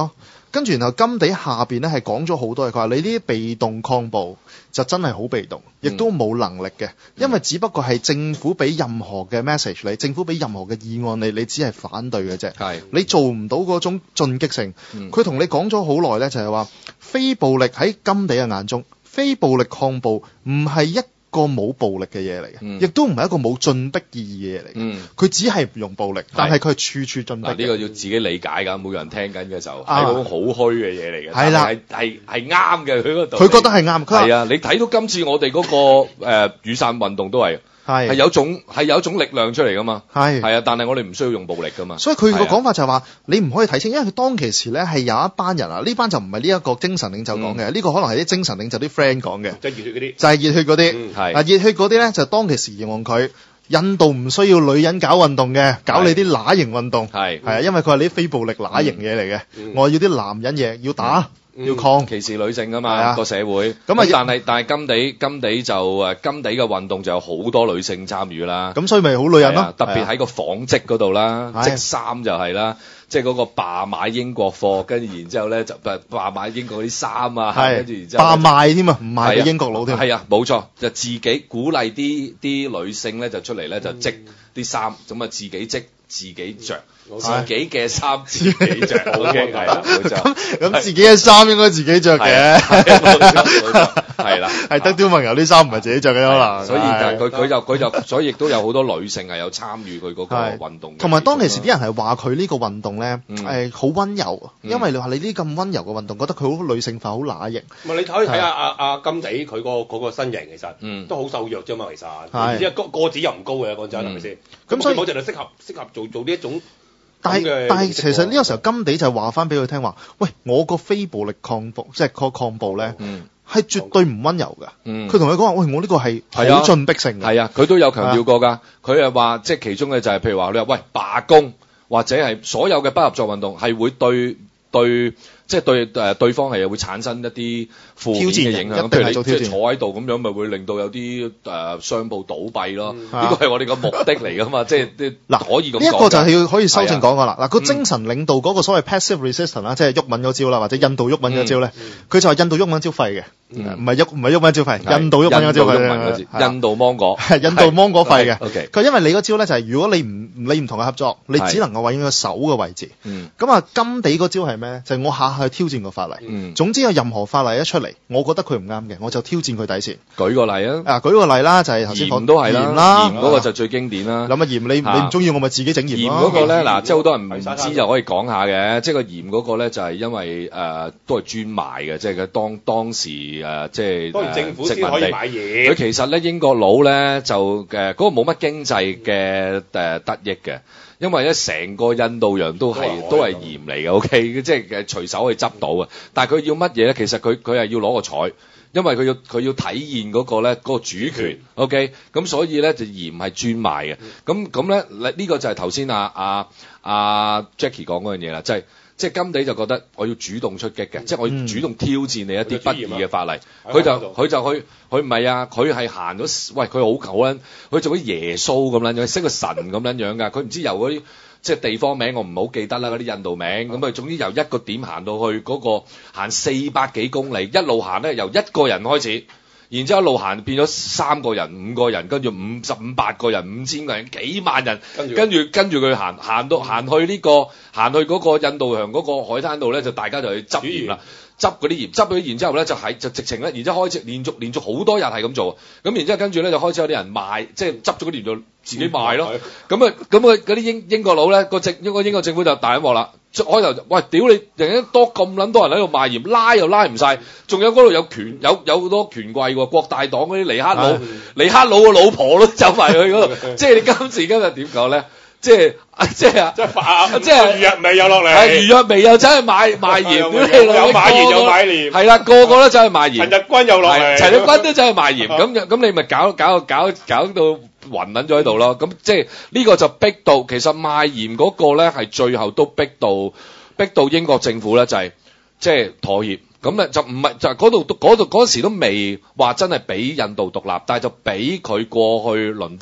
跟住然後甘地下邊咧係講咗好多嘢，佢話你呢啲被動抗暴就真係好被動，亦都冇能力嘅，因為只不過係政府俾任何嘅 message 你，政府俾任何嘅議案你，你只係反對嘅啫， 係你做唔到嗰種進擊性。佢同、嗯、你講咗好耐咧，就係話非暴力喺甘地嘅眼中，非暴力抗暴唔係一個冇暴力嘅嘢嚟嘅，亦都唔係一個冇進逼意義嘅嘢嚟嘅。佢、嗯、只係唔用暴力，但係佢係處處進逼。 呢、呢個要自己理解㗎，每個人聽緊嘅時候係好好虛嘅嘢嚟嘅。係啦， 係係係啱嘅，佢嗰度。 佢覺得係啱。 係啊，你睇到今次我哋嗰、嗰個誒、呃、雨傘運動都係。係係有種係有一種力量出嚟噶嘛，係係啊，但係我哋唔需要用暴力噶嘛。所以佢個講法就係話，你唔可以睇清，因為佢當其時咧係有一班人啊，呢班就唔係呢一個精神領袖講嘅，呢、嗯、個可能係啲精神領袖啲 friend 講嘅，即係熱血嗰啲，就係熱血嗰啲，係啊熱血嗰啲咧就當其時形容佢印度唔需要女人搞運動嘅，搞你啲乸型運動，係係啊，因為佢話你啲非暴力乸型嘢嚟嘅，嗯、我要啲男人嘢要打。嗯要抗歧視女性㗎嘛個社會，咁啊但係但係甘地甘地就誒甘地嘅運動就有好多女性參與啦，咁所以咪好女人咯，特別喺個紡織嗰度啦，織衫就係啦，即係嗰個罷買英國貨，跟住然之後咧就誒罷買英國啲衫啊，跟住然之後罷賣添啊，唔賣俾英國佬添，係啊冇錯，就自己鼓勵啲啲女性咧就出嚟咧就織啲衫，咁啊自己織自己着。自己嘅衫自己着，OK 係啦，冇錯。咁自己嘅衫應該自己着嘅，係啦，係得刁文柔啲衫唔係自己着嘅可能。所以但係佢佢就佢就所以亦都有好多女性係有參與佢嗰個運動。同埋當其時啲人係話佢呢個運動咧誒好溫柔，因為你話你呢咁溫柔嘅運動，覺得佢好女性化，好乸型。唔係你可以睇下阿阿甘地佢個嗰個身形其實都好瘦弱啫嘛，其實，而且個個子又唔高嘅，講真係咪先？咁所以我就係適合適合做做呢一種。但係但係其實呢個時候甘地就話翻俾佢聽話，喂，我個非暴力抗暴即係個抗暴咧，係、嗯、絕對唔溫柔㗎。佢同佢講話，喂，我呢個係好進逼性嘅。係啊，佢都有強調過㗎。佢係話即係其中嘅就係、是、譬如話你話喂罷工或者係所有嘅不合作運動係會對對。即係對誒對方係會產生一啲負面嘅影響，譬如你即係坐喺度咁樣，咪會令到有啲誒商鋪倒閉咯。呢個係我哋個目的嚟㗎嘛，即係嗱可以咁講。呢一個就係要可以修正講㗎啦。嗱個精神領導嗰個所謂 passive resistance 啦，即係鬱文嗰招啦，或者印度鬱文嗰招咧，佢就係印度鬱文招廢嘅，唔係鬱唔係鬱文招廢，印度鬱文嗰招廢。印度芒果係印度芒果廢嘅。佢因為你嗰招咧就係如果你唔你唔同佢合作，你只能夠揾個手嘅位置。咁啊甘地嗰招係咩咧？就係我下。去挑戰個法例，嗯、總之有任何法例一出嚟，我覺得佢唔啱嘅，我就挑戰佢底線。舉個例啊，啊舉個例啦，就係頭先講都係啦，鹽嗰個就最經典啦。諗下鹽，你你唔中意我咪自己整鹽咯。鹽嗰個咧，嗱，即係好多人唔知就可以講下嘅，即係個鹽嗰個咧就係因為誒、呃、都係專賣嘅，即係佢當當時誒、呃、即係當然政府先可以買鹽。佢其實咧英國佬咧就誒嗰、呃嗰個冇乜經濟嘅誒得益嘅。因為咧成個印度洋都係都係鹽嚟嘅 ，OK， 即係隨手可以執到嘅。但係佢要乜嘢咧？其實佢佢係要攞個彩，因為佢要佢要體現嗰個咧嗰個主權 ，OK。咁所以咧就鹽係專賣嘅。咁咁咧呢、呢個就係頭先阿阿阿 Jackie 講嗰樣嘢啦，即係。即係甘地就覺得我要主動出擊嘅，嗯、即係我要主動挑戰你一啲不義嘅法例。佢、嗯、就佢就去，佢唔係啊，佢係行咗，喂，佢好好撚，佢做啲耶穌咁撚樣，識個神咁撚樣㗎。佢唔知由嗰啲即係地方名，我唔好記得啦，嗰啲印度名。咁啊、嗯，總之由一個點行到去嗰、嗰個行四百幾公里，一路行咧由一個人開始。然之後一路行變咗三個人、五個人，跟住五十五百個人、五千個人、幾萬人，跟住跟住佢行行到行去呢、呢個行去嗰個印度洋嗰個海灘度咧，就大家就去執鹽啦，執嗰啲鹽，執咗啲鹽之後咧就係就直情咧，然之後開始連續連續好多日係咁做，咁然之後跟住咧就開始有啲人賣，即係執咗嗰啲鹽就自己賣咯，咁啊咁啊嗰啲英英國佬咧個政英國英國政府就大一鑊啦。開頭喂，屌你，人家多咁撚多人喺度賣鹽，拉又拉唔晒，仲有嗰度有權有有好多權貴喎，國大黨嗰啲尼克魯尼克魯個老婆都走埋去嗰度，即係你今時今日點講咧？即係即係啊！即係即係餘若薇又落嚟，係餘若薇又走去買賣鹽，有買鹽有買鹽，係啦，個個都走去賣鹽。陳日君又落嚟，陳日君都走去賣鹽，咁咁你咪搞搞搞搞到暈撚咗喺度咯。咁即係呢個就逼到，其實賣鹽嗰個咧係最後都逼到逼到英國政府咧就係即係妥協。咁咧就唔係就係嗰度嗰度嗰時都未話真係俾印度獨立，但係就俾佢過去倫敦。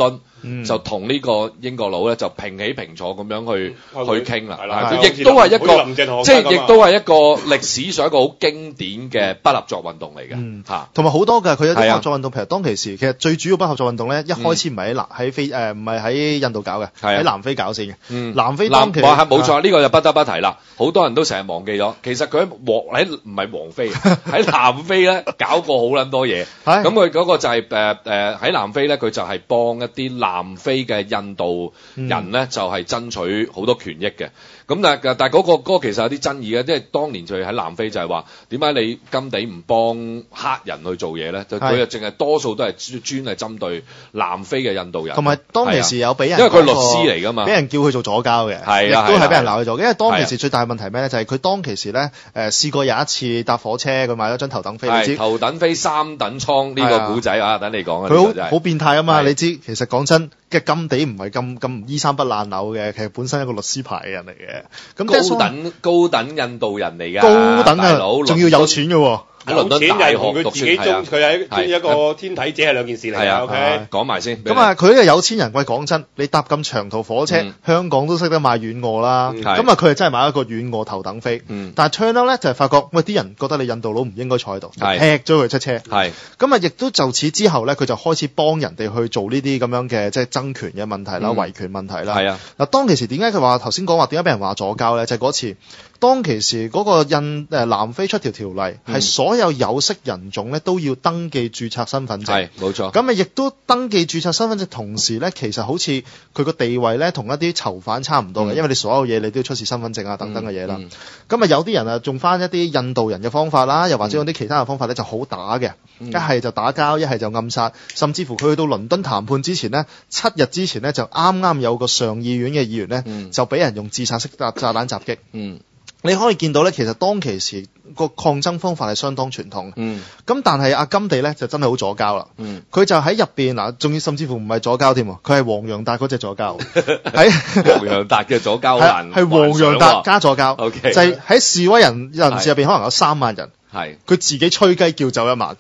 嗯就同呢個英國佬咧就平起平坐咁樣去、 嗯去傾啦。 係啦佢亦都係一好似林鄭個同即係亦學生咁啊都係一個歷史上一個好經典嘅不合作運動嚟嘅嗯嚇。 同埋好多㗎，佢有啲係啊不合作運動，譬如當其時，其實最主要不合作運動咧，一開始唔係喺南喺非誒唔係喺印度搞嘅， 係啊喺南非搞先嘅。 嗯南非南當其哇係冇錯，呢個就不得不提啦。好多人都成日忘記咗，其實佢喺黃喺唔係黃非喺南非咧搞過好撚多嘢。 係咁佢嗰個就係誒誒喺南非咧，佢就係幫一啲南非嘅印度人咧，就係爭取好多權益嘅。咁但係但係嗰個嗰個其實有啲爭議嘅，即係當年就係喺南非就係話點解你甘地唔幫黑人去做嘢咧？就佢就淨係多數都係專專係針對南非嘅印度人。 同埋當其時有俾人因為佢律嗰個師嚟㗎嘛俾人叫佢做左膠嘅， 係啊亦都係啊係俾人鬧佢做。因為當其係時最大嘅問題咩咧？就係佢當其時咧誒試過有一次搭火車，佢買咗張頭等飛，你係知頭等飛三等艙呢個古仔啊，等你講啊。 佢呢個真係好好變態啊嘛！ 係你知其實講真嘅甘地唔係咁咁衣衫不爛褸嘅，其實本身係一個律師牌嘅人嚟嘅。咁即係高等高等印度人嚟㗎， 高等啊大佬， 仲要有錢嘅喎。 喺倫敦錢大學係同佢讀自己中， 書係啊佢係係一個天體者係兩件事嚟係啊㗎。OK， 講埋先。 咁啊，佢係有錢人。喂，講真，你搭咁長途火車， 嗯香港都識得買軟卧啦。 嗯咁啊，佢係真係買一個軟卧頭等飛。 嗯但係 turn out 咧就係發覺，喂，啲人覺得你印度佬唔應該坐喺度，就係踢咗佢出車。 係咁啊，亦都就此之後咧，佢就開始幫人哋去做呢啲咁樣嘅即係爭權嘅問題啦、 嗯維權問題啦。 係啊。 嗱，當其時點解佢話頭先講話點解俾人話左膠咧？就係、嗰次，當其時嗰個印誒南非出條條例，係、 嗯所有有色人種咧都要登記註冊身份證。 係冇錯。 咁啊，亦都登記註冊身份證，同時咧，其實好似佢個地位咧，同一啲囚犯差唔多嘅， 嗯因為你所有嘢你都要出示身份證啊等等嘅嘢啦。 嗯咁啊、有啲人啊，用翻一啲印度人嘅方法啦，又或者用啲其他嘅方法咧，就好打嘅， 嗯一係、就打交，一係就暗殺，甚至乎佢去到倫敦談判之前呢，七日之前呢，就啱啱有個上議院嘅議員呢， 嗯就俾人用自殺式炸炸彈襲擊。 嗯你可以見到咧，其實當其時個抗爭方法係相當傳統嘅。 嗯咁但係阿甘地咧就真係好左膠啦。 嗯佢就喺入邊嗱，仲要甚至乎唔係左膠添喎，佢係黃洋達嗰隻左膠，喺黃洋達嘅左膠好係難係黃洋達加左膠。 OK 就係喺示威人人士入邊可能有三萬人， 係佢自己吹雞叫走一萬。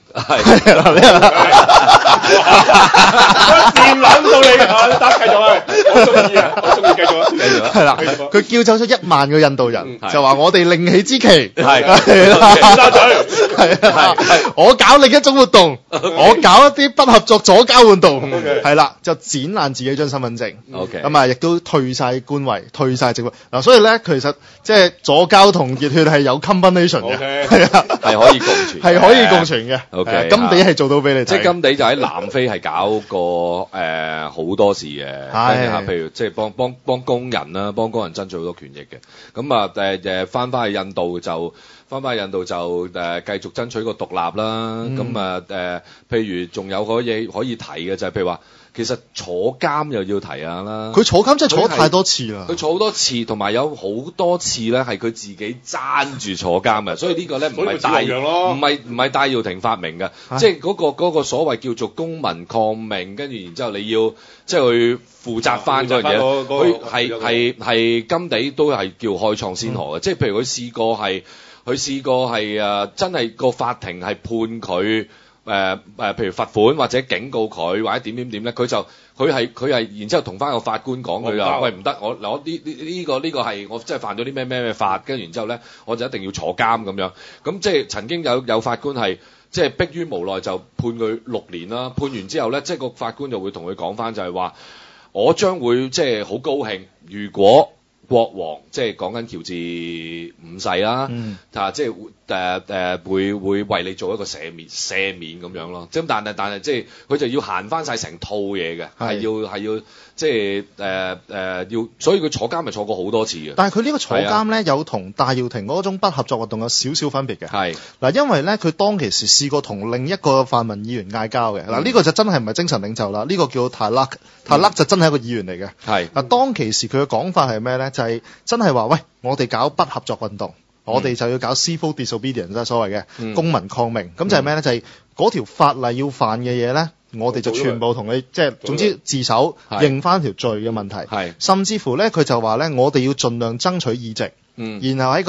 我掂撚到你啊！你打繼續啊！我中意啊！我中意繼續啊！繼續啊！ 係啦繼續啊， 佢叫走咗一萬個印度人， 嗯就話我哋另起之旗， 係係啦， 沙嘴。 係啊，我搞另一種活動，我搞一啲不合作左膠活動， OK 係啦，就剪爛自己張身份證。 OK 咁啊，亦都退晒官位，退晒職位。嗱，所以咧，其實即係左膠同熱血係有 combination 嘅， OK 係啊， 係可以共存嘅， 係可以共存嘅。 OK， 係啊甘地係做到俾你睇， 即係甘地就喺南非係搞過誒好多事嘅， 係跟住嚇譬如即係幫幫幫工人啦，幫工人爭取好多權益嘅。咁啊誒誒翻返去印度就翻返去印度就誒、呃、繼續爭取個獨立啦。咁啊誒，譬如仲有可以可以提嘅就係譬如話，其實坐監又要提下啦。 佢坐監真係坐佢係咗太多次啦。 佢坐好多次，同埋有好多次咧係佢自己爭住坐監嘅，所以呢個咧唔係戴所以咪自由咯唔係唔係戴耀廷發明嘅， 啊即係嗰個嗰個所謂叫做公民抗命，跟住然之後你要即係去負責翻嗰樣嘢， 負責返嗰嗰個佢係係係甘地都係叫開創先河嘅，即係譬如佢試過係佢試過係誒真係個法庭係判佢。誒誒、呃呃，譬如罰款或者警告佢或者點點點咧，佢就佢係佢係，然之後同翻個法官講佢話：喂唔得，我攞呢呢呢個呢、這個係我真係犯咗啲咩咩咩法，跟住然之後咧，我就一定要坐監咁樣。咁即係曾經有有法官係即係迫於無奈就判佢六年啦。判完之後咧，即係個法官就會同佢講翻就係話：我將會即係好高興，如果國王即係講緊喬治五世啦， 嗯啊即係誒誒會會為你做一個赦免赦免咁樣咯。咁但係但係即係佢就要行翻晒成套嘢嘅，係要係要即係誒誒要，所以佢坐監咪坐過好多次嘅。 但係佢呢個坐係啊監咧，有同戴耀廷嗰種不合作運動有少少分別嘅。 係嗱，因為咧佢當其時試過同另一個泛民議員嗌交嘅。嗱、呢個就真係唔係精神領袖啦，呢、個叫泰勒，泰勒就真係一個議員嚟嘅。 係嗱，當其時佢嘅講法係咩咧？就係、真係話，喂，我哋搞不合作運動，我哋就要搞 civil disobedience 即係所謂嘅、 嗯公民抗命。咁就係咩咧？就係嗰條法例要犯嘅嘢咧，我哋就全部同你即係總之自首係認翻條罪嘅問題。 係甚至乎咧，佢就話咧，我哋要盡量爭取議席。 嗯然後喺個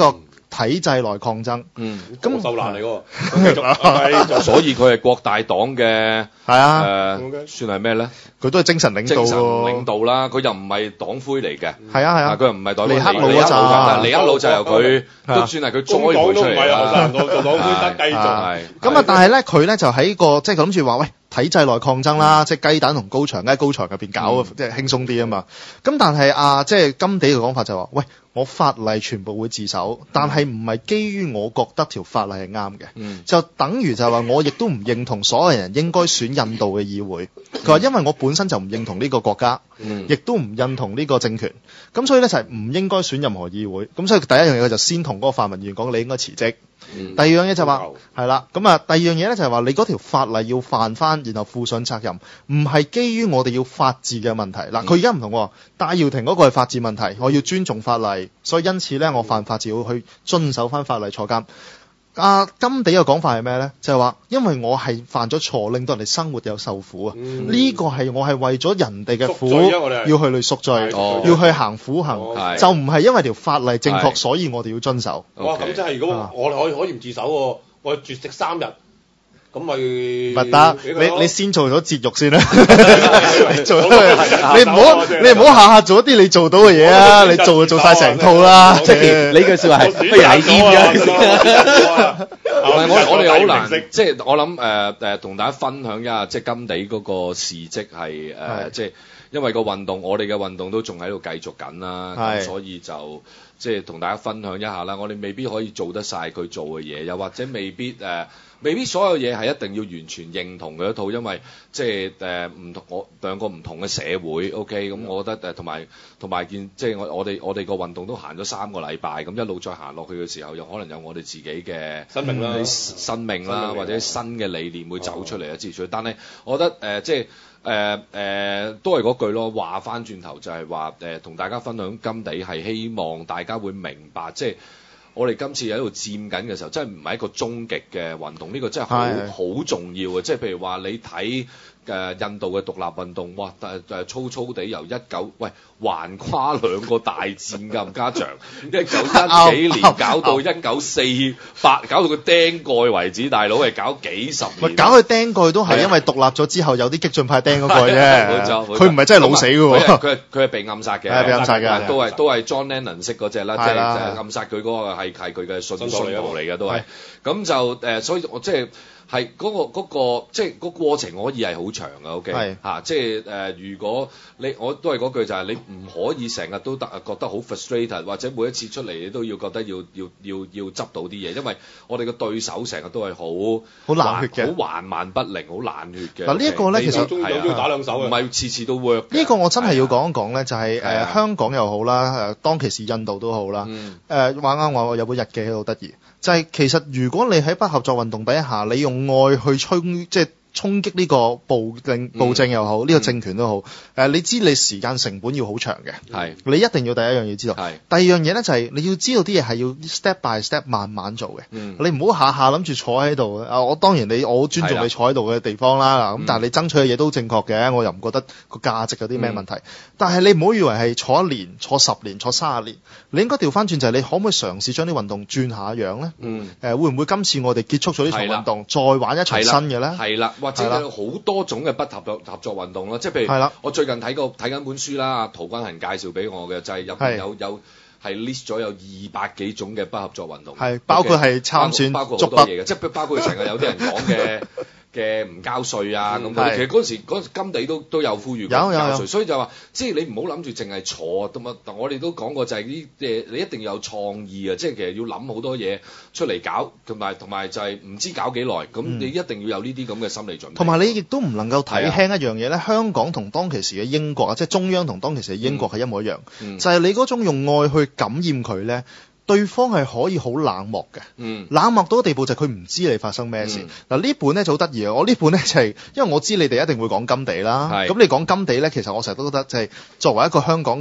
體制內抗爭。 嗯， 咁受難嚟喎，繼續繼續所以佢係國大黨嘅係啊， 誒，算係咩咧？ 佢都係精神領導精神喎領導啦，佢又唔係黨魁嚟嘅。 係啊係啊， 佢又唔係黨魁。 尼克魯尼克魯嗰扎但係尼克魯就由佢都算係佢栽培出嚟啦。 工黨都唔係啊，做黨魁得繼續。 係咁啊，但係咧佢咧就喺個即係諗住話，喂，體制內抗爭啦，即係雞蛋同高牆，喺高牆入邊搞，即係輕鬆啲啊嘛。咁但係啊，即係甘地嘅講法就話，喂，我法例全部會自首，但係唔係基於我覺得條法例係啱嘅， 嗯就等於就係話我亦都唔認同所有人應該選印度嘅議會。佢話因為我本身就唔認同呢個國家， 嗯亦都唔認同呢個政權，咁所以咧就係唔應該選任何議會。咁所以第一樣嘢佢就先同嗰個泛民議員講，你應該辭職。 嗯第二樣嘢就話係啦，咁啊第二樣嘢咧就係話你嗰條法例要犯翻，然後負上責任，唔係基於我哋要法治嘅問題。嗱，佢而家唔同喎，戴耀廷嗰個係法治問題，我要尊重法例，所以因此咧我犯法就要去遵守翻法例坐監。啊，甘地嘅講法係咩咧？就係話，因為我係犯咗錯，令到人哋生活有受苦啊。呢個係我係為咗人哋嘅苦， 贖罪啊我哋係要去嚟贖罪， 哦要去行苦行， 係就唔係因為條法例正確， 係所以我哋要遵守。 哇！ OK 咁即係如果啊我哋可以可以唔自首喎，我絕食三日，咁咪唔得， 俾佢咯你你先做咗節育先啦。你做好你唔好你唔好下下做一啲你做到嘅嘢啊！你做就做晒成套啦。 即係呢句説話係不如係煙嘅。 唔係我我哋好難食， 即係我諗誒誒同大家分享一下，即係甘地嗰個事蹟係誒，即係因為個運動，我哋嘅運動都仲喺度繼續緊啦，咁係所以就即係同大家分享一下啦。我哋未必可以做得晒佢做嘅嘢，又或者未必誒。呃未必所有嘢係一定要完全認同佢一套，因為即係誒唔同我兩個唔同嘅社會 ，OK，咁我覺得誒同埋同埋件即係我我哋我哋個運動都行咗三個禮拜，咁一路再行落去嘅時候，又可能有我哋自己嘅生命啦啲生命啦， 生命或者新嘅理念會走出嚟啊之類。但係我覺得誒、呃、即係。誒誒都係嗰句咯，話翻轉頭就係話誒同大家分享甘地係希望大家會明白，即係我哋今次喺度佔緊嘅時候，真係唔係一個終極嘅運動，呢個真係好係好重要嘅。即係譬如話你睇誒印度嘅獨立運動，哇！誒誒粗粗地由一九喂橫跨兩個大戰咁加長，一九一幾年搞到一九四八，搞到佢釘蓋為止，大佬係搞幾十年。 咪搞佢釘蓋都係因為獨立咗之後有啲激進派釘嗰個冇啫， 錯冇錯佢唔係真係老死嘅佢係喎。 佢係佢係被暗殺嘅， 係被暗殺嘅都係都係 John Lennon 式嗰只啦，即係係啦就係暗殺佢嗰個係係佢嘅信信信徒嚟嘅徒嚟嘅都係。咁就誒，所以我即係。係嗰、嗰個嗰、嗰個即係個過程可以係好長嘅，OK 係嚇、啊，即係誒、呃，如果你我都係嗰句就係你唔可以成日都得覺得好 frustrated，或者每一次出嚟你都要覺得要要要要執到啲嘢，因為我哋嘅對手成日都係好好冷血嘅好橫蠻不靈，好冷血嘅。 嗱呢一個咧其實中有中打兩手嘅， 唔係次次都 work。 呢個我真係要講一講咧，就係、 係啊誒香港又好啦，誒當其時印度都好啦。 嗯誒話啱話我有本日記喺度得意，就係、其實如果你喺不合作運動底下，你用愛去衝即係衝擊呢個暴政暴政又好，呢、個政權都好。誒、你知你時間成本要好長嘅， 係你一定要第一樣嘢知道。 係第二樣嘢咧就係、你要知道啲嘢係要 step by step 慢慢做嘅。 嗯你唔好下下諗住坐喺度。啊，我當然你我好尊重係啦你坐喺度嘅地方啦。咁、 嗯但係你爭取嘅嘢都正確嘅，我又唔覺得個價值有啲咩問題。 嗯但係你唔好以為係坐一年、坐十年、坐三十年，你應該調翻轉就係你可唔可以嘗試將啲運動轉下樣咧？ 嗯。 誒、會唔會今次我哋結束咗呢場係啦運動，再玩一場係新啦嘅咧？ 係啦，或者係啦有好多種嘅不合作合作運動咯，即係譬係啦如我最近睇過睇緊本書啦，陶君行介紹俾我嘅就係入邊有有係 list 咗有二百幾種嘅不合作運動， 係包括係參選包括捉筆好多嘢嘅，即係包括成日有啲人講嘅。嘅唔交稅啊咁、 係其實嗰陣時嗰陣時甘地都都有呼籲過有有唔交稅， 有所以就話即係你唔好諗住淨係坐咁啊！我哋都講過就係呢誒，你一定要有創意啊！即係其實要諗好多嘢出嚟搞，同埋同埋就係唔知搞幾耐，咁你一定要有呢啲咁嘅心理準備。 同埋你亦都唔能夠睇係啊輕一樣嘢咧，香港同當其時嘅英國啊，即係中央同當其時嘅英國係一模一樣， 嗯就係你嗰種用愛去感染佢咧。對方係可以好冷漠嘅， 嗯冷漠到個地步就係佢唔知你發生咩事。嗱、 嗯呢本咧就好得意啊！我呢本咧就係、因為我知你哋一定會講甘地啦， 係咁你講甘地咧，其實我成日都覺得就係作為一個香港嘅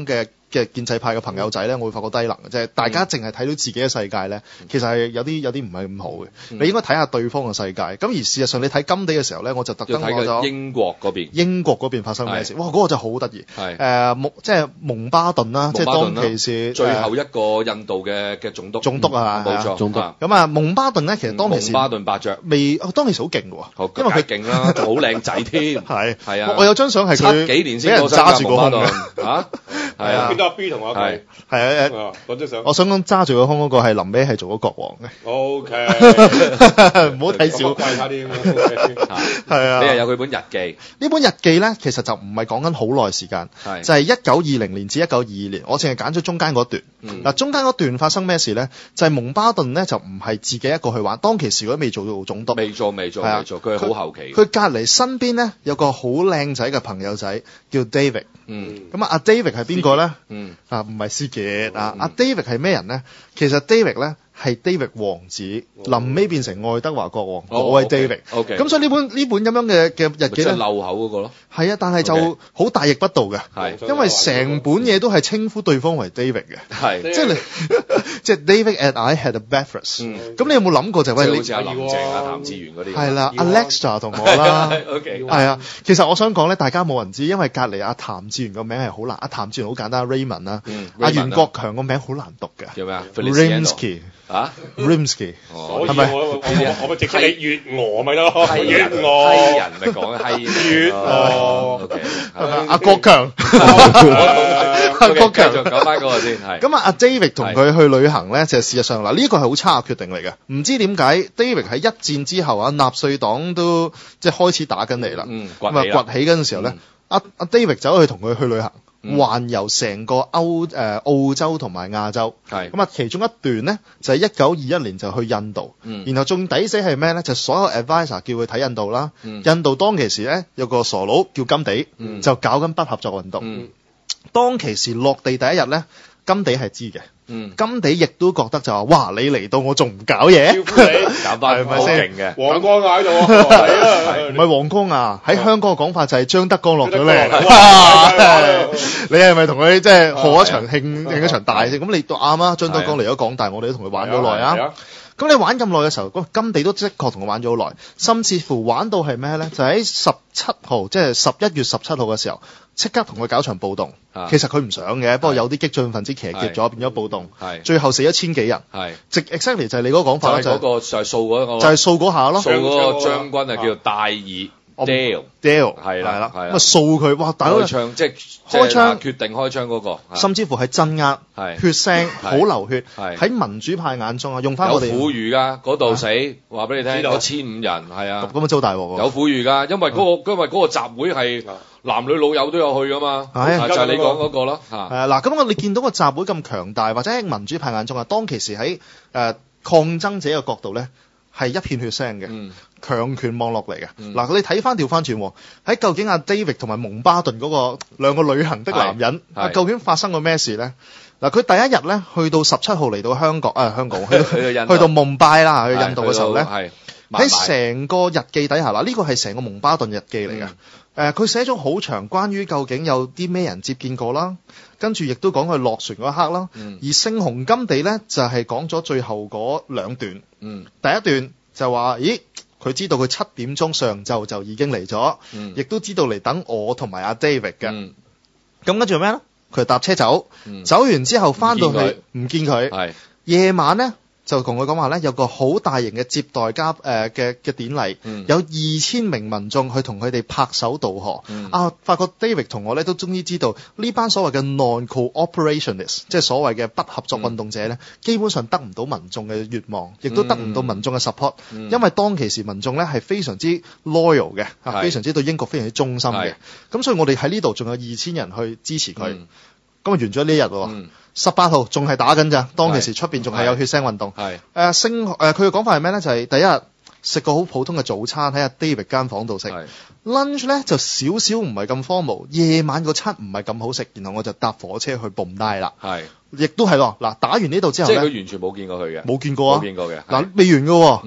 嘅建制派嘅朋友仔咧，我會發覺低能嘅，即係大家淨係睇到自己嘅世界咧，其實係有啲有啲唔係咁好嘅。 嗯你應該睇下對方嘅世界。咁而事實上你睇甘地嘅時候咧，我就特登要睇攞咗佢英國嗰邊， 英國嗰邊發生咩事？ 係哇！嗰、個就好得意。 係誒蒙即係蒙巴頓啦，即係當其時最後誒一個印度嘅嘅總督， 總督啊， 冇錯， 總督啊咁啊，蒙巴頓咧，其實當其時蒙巴頓伯爵， 未，哦當其時好勁嘅喎， 好因為佢勁啦，仲好靚仔添， 係係啊， 我有張相係佢七幾年先俾人過身揸住個胸㗎蒙巴嘅， 頓嚇，係啊見，到阿 B 同我係講， 係啊誒， 啊嗰張相我想講揸住個胸嗰個係臨尾係做咗國王嘅， ，O K， 唔好睇小， 貴下啲， 係啊， 你又有佢本日記， 呢本日記咧，其實就唔係講緊好耐時間， 係就係一九二零年至一九二二年，我淨係揀咗中間嗰段。 嗯嗱、中間嗰段發生咩事咧？就係、蒙巴頓咧就唔係自己一個去玩，當其時佢都未做到總督， 未做未做係啊未做，佢係好後期嘅， 佢隔離身邊咧有個好靚仔嘅朋友仔叫 David。 嗯咁啊，阿 David 係邊個咧？ 嗯啊，唔係司傑啊， 嗯阿 David 係咩人咧？其實 David 咧係 David 王子，臨尾變成愛德華國王嗰位 David。 哦，OK， 咁所以呢本呢本咁樣嘅嘅日記咧， 咪即係漏口嗰個咯， 係啊，但係 OK 就好大逆不道嘅， 係因為成本嘢都係稱呼對方為 David 嘅， 係， 即係你即係 David and I had a breakfast。 嗯咁你有冇諗過就係喂你即係好似阿林鄭啊、譚志源嗰啲， 係啦要啊 ，Alexa 同我啦。 ，OK， 係啊，其實我想講咧，大家冇人知，因為隔離阿譚志源個名係好難，阿譚志源好簡單 Raymond 啦， 嗯阿 Raymond 袁國強個名好難讀嘅叫咩啊 Rimsky 啊， Rimsky 哦所以我我我我咪直接你越俄咪得咯，越閪人，閪俄。 人咪講閪越哦哦 ，OK， 係咪阿國強？ 阿國強繼續講翻嗰個先，係咁啊，阿 David 同佢去旅行咧，就事實上嗱，呢個係好差嘅決定嚟嘅。唔知點解 David 喺一戰之後啊，納粹黨都即係開始打緊嚟啦。 嗯咁啊， 崛起啦崛起嗰陣時候咧嗯， 阿阿 David 走去同佢去旅行， 嗯環遊成個歐誒澳洲同埋亞洲。 係咁啊，其中一段咧就係一九二一年就去印度， 嗯然後仲抵死係咩咧？就所有 advisor 叫佢睇印度啦。 嗯印度當其時咧有個傻佬叫甘地， 嗯就搞緊不合作運動。 嗯當其時落地第一日咧，甘地係知嘅。 嗯， 甘地亦都覺得就話：哇！你嚟到我仲唔搞嘢？ 招呼你， 搞翻好係咪先勁嘅， 黃光亞喺度啊，嚟啊！ 唔係黃光啊，喺香港嘅講法就係張德江落咗嚟。 張德江哇係你係咪同佢即係賀一場慶係慶一場大先？咁你都啱啊！張德江嚟咗港大，我哋都同佢玩咗耐啊。 係啊， 咁你玩咁耐嘅時候，咁甘地都的確同我玩咗好耐，甚至乎玩到係咩咧？就喺十七號，即係十一月十七號嘅時候，即刻同佢搞場暴動。 啊其實佢唔想嘅，不過有啲激進分子騎劫咗， 係變咗暴動。 係最後死咗千幾人。 係直 exactly 就係你嗰個講就法啦，就係係嗰個就係掃嗰個， 就係掃嗰下咯。 掃嗰個將軍啊，叫做戴爾我 Dale， Dale 係啦係啦， 係啦咁啊掃佢，哇！大佬開槍即係即係開槍啊決定開槍嗰個， 甚至乎係鎮壓、 係血腥、好流血。 係喺民主派眼中啊，用翻有我哋婦孺㗎，嗰度死，話俾你聽， 知道有千五人，係啊， 咁啊，真好大鑊喎。 有婦孺㗎，因為嗰個因為嗰個集會係男女老幼都有去㗎嘛， 係啊就係你講嗰個咯係嚇， 啊嗱，咁我哋見到個集會咁強大，或者喺民主派眼中啊，當其時喺誒、呃、抗爭者嘅角度咧，係一片血腥嘅。 嗯強權望落嚟嘅，嗱、 嗯你睇翻調翻轉喎，喺究竟阿 David 同埋蒙巴頓嗰個兩個旅行的男人， 係係啊究竟發生過咩事咧？嗱，佢第一日咧去到十七號嚟到香港，啊香港去到去到印度去到孟拜啦，去印度嘅時候咧， 係喺成個日記底下嗱，呢個係成個蒙巴頓日記嚟嘅。誒、佢寫咗好長關於究竟有啲咩人接見過啦，跟住亦都講佢落船嗰一刻啦。 嗯而聖雄甘地咧就係、講咗最後嗰兩段。 嗯第一段就話：咦，佢知道佢七點鐘上晝就已經嚟咗， 嗯亦都知道嚟等我同埋阿 David 嘅。 嗯咁跟住咩咧？佢搭車走， 嗯走完之後翻到唔見佢去唔見佢。 係夜晚咧就同佢講話咧，有個好大型嘅接待家誒嘅嘅典禮， 嗯有二千名民眾去同佢哋拍手道賀。 嗯啊，發覺 David 同我咧都終於知道呢班所謂嘅 non-cooperationist，即係所謂嘅不合作運動者咧，基本上得唔到民眾嘅願望，亦都得唔到民眾嘅 support，、 嗯因為當其時民眾咧係非常之 loyal 嘅，啊係非常之對英國非常之忠心嘅係。 咁所以我哋喺呢度仲有二千人去支持佢。 嗯咁啊完咗呢一日喎嗯， 十八號仲係打緊咋，當其時出邊仲係有血腥運動。 係誒升誒佢嘅講法係咩咧？就係、第一日食個好普通嘅早餐喺阿 David 間房度食係 ，lunch 咧就少少唔係咁荒謬，夜晚個餐唔係咁好食，然後我就搭火車去蹦拉啦。 係， 亦都係喎，嗱打完呢度之後咧， 即係佢完全冇見過佢嘅， 冇見過啊冇見過嘅， 嗱未完嘅喎， 嗯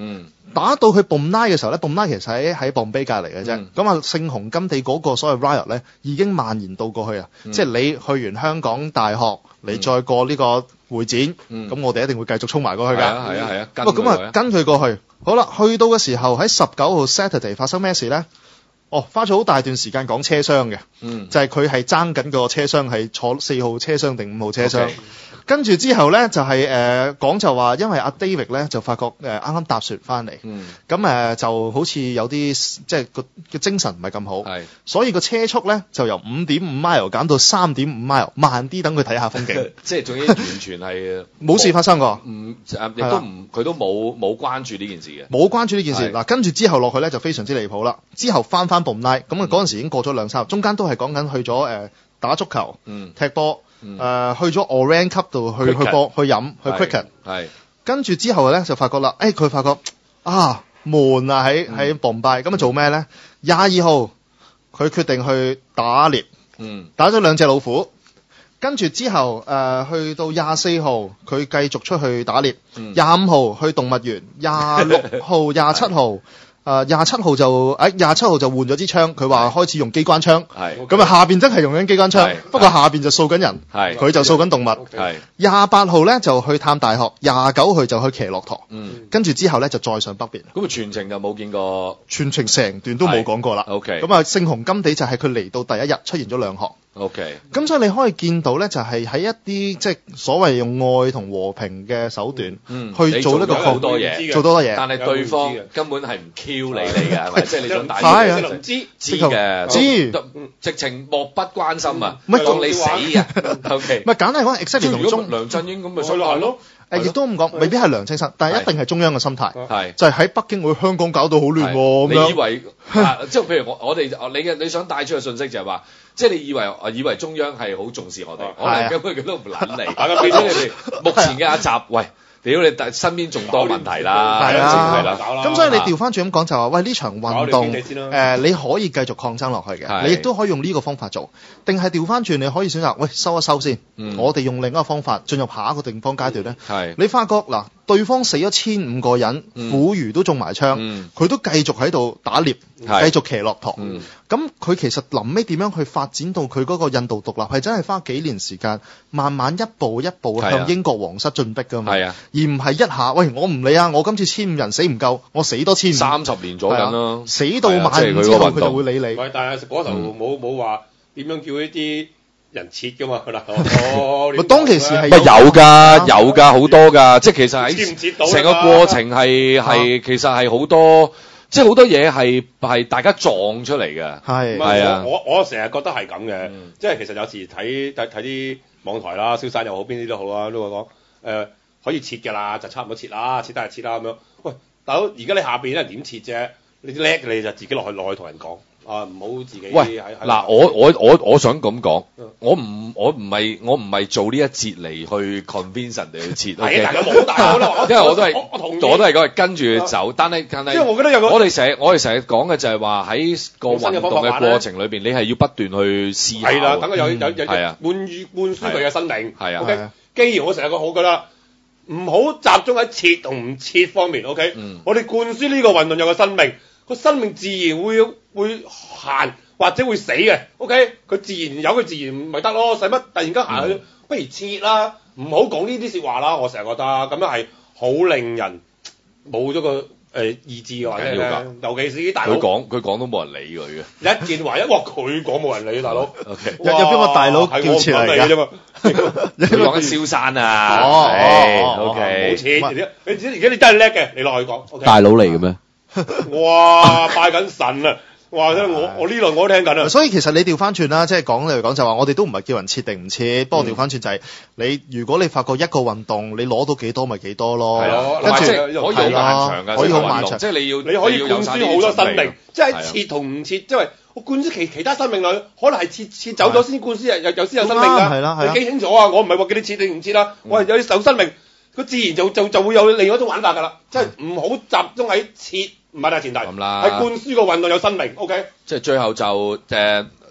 打到去 Bombay 嘅時候咧 ，Bombay 其實喺喺 Bombay 隔離嘅啫。 嗯咁啊、聖雄金地嗰個所謂 riot 咧，已經蔓延到過去啊！ 嗯即係你去完香港大學，你再過呢個會展，咁、 嗯我哋一定會繼續衝埋過去㗎。 係啊係啊係啊，跟喂咁佢啊，跟佢過去。好啦，去到嘅時候喺十九號 Saturday 發生咩事咧？哦，花咗好大段時間講車廂嘅， 嗯就係佢係爭緊個車廂係坐四號車廂定五號車廂。 OK 跟住之後咧就係、誒、講就話，因為阿 David 咧就發覺誒啱啱搭船翻嚟， 嗯咁誒、就好似有啲即係個個精神唔係咁好， 係所以個車速咧就由五點五 mile 減到三點五 mile，慢啲等佢睇下風景， 即係總之完全係冇事發生過。 唔誒亦都唔佢都冇冇關注呢件事嘅。 冇關注呢件事係嗱，跟住之後落去咧就非常之離譜啦。之後翻翻 Bombay，咁啊嗰陣時已經過咗兩三日，中間都係講緊去咗誒、呃打足球、 嗯踢波，誒、 嗯呃去咗 Orange Cup 度去 Cricket 去波去飲去係 cricket， 係跟住之後咧就發覺啦，誒、佢發覺啊悶啊喺喺 Bombay，咁啊做咩咧？廿二號佢決定去打獵， 嗯打咗兩隻老虎。跟住之後，誒、呃去到廿四號，佢繼續出去打獵。 嗯廿五號去動物園，廿六號、廿七號，誒廿七號就誒廿七號就換咗支槍，佢話開始用機關槍。 係咁啊下邊真係用緊機關槍係， 不過下邊就掃緊人， 係佢就掃緊動物。 係廿八號咧就去探大學，廿九號就去騎駱駝， 嗯， 跟住之後咧就再上北邊， 咁啊全程就冇見過。 全程成段都冇講過啦。 OK 咁啊聖雄金地就係佢嚟到第一日出現咗兩項。 OK 咁所以你可以見到咧，就係喺一啲即係所謂用愛同和平嘅手段嗯去做呢個你做咗好多嘢做多多嘢。 但係對方根本係唔 Q 你嚟嘅，係咪？即係你想大係啊知唔知知嘅， 知都直情漠不關心啊， 唔係當你死啊。OK， 唔係簡單嚟講，exactly 同如果中梁振英咁咪係咯係咯， 誒亦都咁講，未必係梁清實，但係一定係中央嘅心態， 係。 就係喺北京會香港搞到好亂喎咁樣。 你以為啊，即係譬如我我哋你嘅你想帶出嘅信息就係話，即係你以為啊以為中央係好重視我哋，我哋根本佢都唔撚你。 大家俾咗你哋目前嘅一集，喂，屌你身邊仲多問題啦， 係啊係啦， 咁所以你調翻轉咁講就話，喂呢場運動搞掂經濟先啦誒你可以繼續抗爭落去嘅， 係你亦都可以用呢個方法做，定係調翻轉你可以選擇，喂收一收先， 嗯我哋用另一個方法進入下一個地方階段咧。 係你發覺嗱，對方死咗千五個人， 嗯婦孺都中埋槍， 嗯佢都繼續喺度打獵， 係繼續騎駱駝。 嗯咁佢其實臨尾點樣去發展到佢嗰個印度獨立，係真係花幾年時間，慢慢一步一步係啊向英國皇室進逼㗎嘛。 係啊， 而唔係一下，喂我唔理啊，我今次千五人死唔夠，我死多千五。 三十年咗緊係啊咯， 死到係啊即係萬五之後， 佢個運動佢就會理你。 喂，但係嗰頭冇冇話點樣叫呢啲人切噶嘛？嗱，哦咪當其時係喂有㗎有㗎好多㗎，即係其實切唔切到喺成個過程係係其實係好多，即係好多嘢係係大家撞出嚟嘅。 係唔係啊係我我我成日覺得係咁嘅， 嗯即係其實有時睇睇睇啲網台啦，蕭生又好，邊啲都好啦，都會講誒可以切㗎啦，就差唔多切啦，切得就切啦咁樣。喂，大佬，而家你下邊啲人點切啫？你叻你就自己落去落去同人講啊，唔好自己喂喺喺嗱，我我我我想咁講嗯， 我唔我唔係我唔係做呢一節嚟去 convince 人哋去切係啊，大家 ，OK？ 冇大佬啦， 因為我都係我我同意， 我都係嗰係跟住走，但係但係即係我覺得有個我哋成日我哋成日講嘅就係話喺個運動新嘅方法嘅玩咧過程裏邊，你係要不斷去思考。 係啦，等佢有有有係啊灌輸灌輸佢嘅生命。 係啊 OK， 係啊既然我成日講好㗎啦，唔好集中喺切同唔切方面。OK， 嗯我哋灌輸呢個運動有個生命，個生命自然會會行或者會死嘅。OK，佢自然有佢自然咪得咯，使乜突然間行去？ 嗯不如切啦，唔好講呢啲説話啦。我成日覺得咁樣係好令人冇咗個誒、呃、意志嘅，或者緊要㗎咧，尤其是啲大佬佢講佢講都冇人理佢嘅。 一件話一，哇佢講冇人理，大佬。 OK， 有有邊個大佬叫切嚟㗎㗎啫嘛？ 佢講緊蕭山啊。 哦係哦哦冇 ，OK。 錢，而家你而家你真係叻嘅，你落去講。OK， 大佬嚟嘅咩？ 哇，拜緊神啊！哇，真係我我呢輪我都聽緊啊。 所以其實你調翻轉啦，即係講嚟講就話，我哋都唔係叫人切定唔切，不過調翻轉就係你，如果你發覺一個運動你攞到幾多咪幾多咯， 係咯， 跟住或者可以好漫長㗎， 可以好漫長成個運動即係你要你可以要有灌晒呢啲輸好多生準備命，即係係啊切同唔切，即係我灌輸其其他生命落去，可能係切切走咗先灌輸有有先有生命㗎。 係啦係啦你記清楚啊！我唔係話叫你切定唔切啦，我係有啲有生命，佢自然就就就會有另外一種玩法㗎啦。即係唔好集中喺切，唔係大前提， 咁啦係灌輸個運動有生命。OK。 即係最後就誒、呃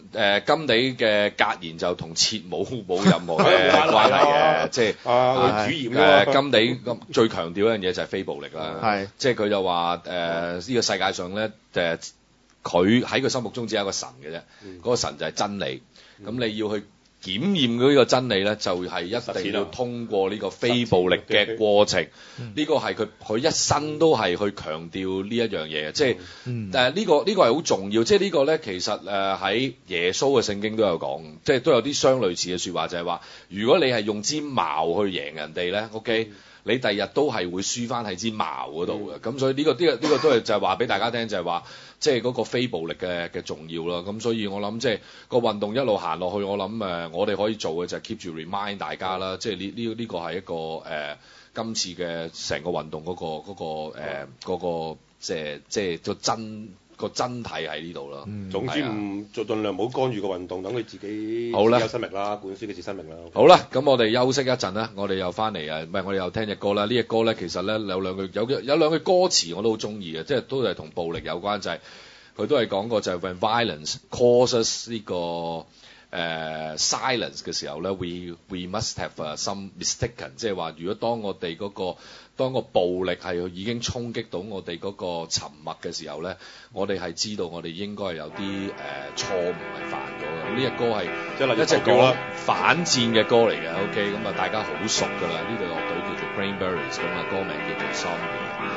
誒甘地嘅格言就同切冇冇任何嘅關係嘅，即係啊佢主嚴㗎嘛誒甘地咁最強調一樣嘢就係非暴力啦， 係即係佢就話誒呢個世界上咧誒佢喺佢心目中只有一個神嘅啫，嗰個神就係真理，咁你要去檢驗呢個真理咧，就係一定要通過呢個非暴力嘅過程。呢個係佢佢一生都係去強調呢一樣嘢，即係誒呢個呢個係好重要。即係呢個咧，其實誒喺耶穌嘅聖經都有講，即係都有啲相類似嘅説話，就係話如果你係用支矛去贏人哋咧，OK。你第日都係會輸翻喺支矛嗰度嘅，咁所以呢個呢個呢個都係就係話俾大家聽，就係話即係嗰個非暴力嘅嘅重要啦。咁所以我諗即係個運動一路行落去，我諗誒我哋可以做嘅就係 keep 住 remind 大家啦，即係呢呢呢個係一個誒今次嘅成個運動嗰個嗰個誒嗰個即係即係個真個真諦喺呢度啦。 總之唔就盡量唔好干預個運動，等佢自己好啦有生命啦，管輸佢自己生命啦。 好啦，咁我哋休息一陣啦，我哋又翻嚟啊，唔係我哋又聽隻歌啦。呢隻歌咧其實咧有兩句有有兩句歌詞我都好中意嘅，即係都係同暴力有關，就係、是、佢都係講過就係 when violence causes 呢、這個。誒、uh, silence 嘅時候咧 ，we we must have、uh, some mistaken， 即係話如果當我哋嗰、那個當個暴力係已經衝擊到我哋嗰個沉默嘅時候咧，我哋係知道我哋應該係有啲誒、uh, 錯誤係犯咗嘅。呢隻歌係即係一隻講反戰嘅歌嚟嘅 ，OK，咁啊大家好熟㗎啦。呢隊樂隊叫做 Cranberries，咁啊歌名叫做 Zombie。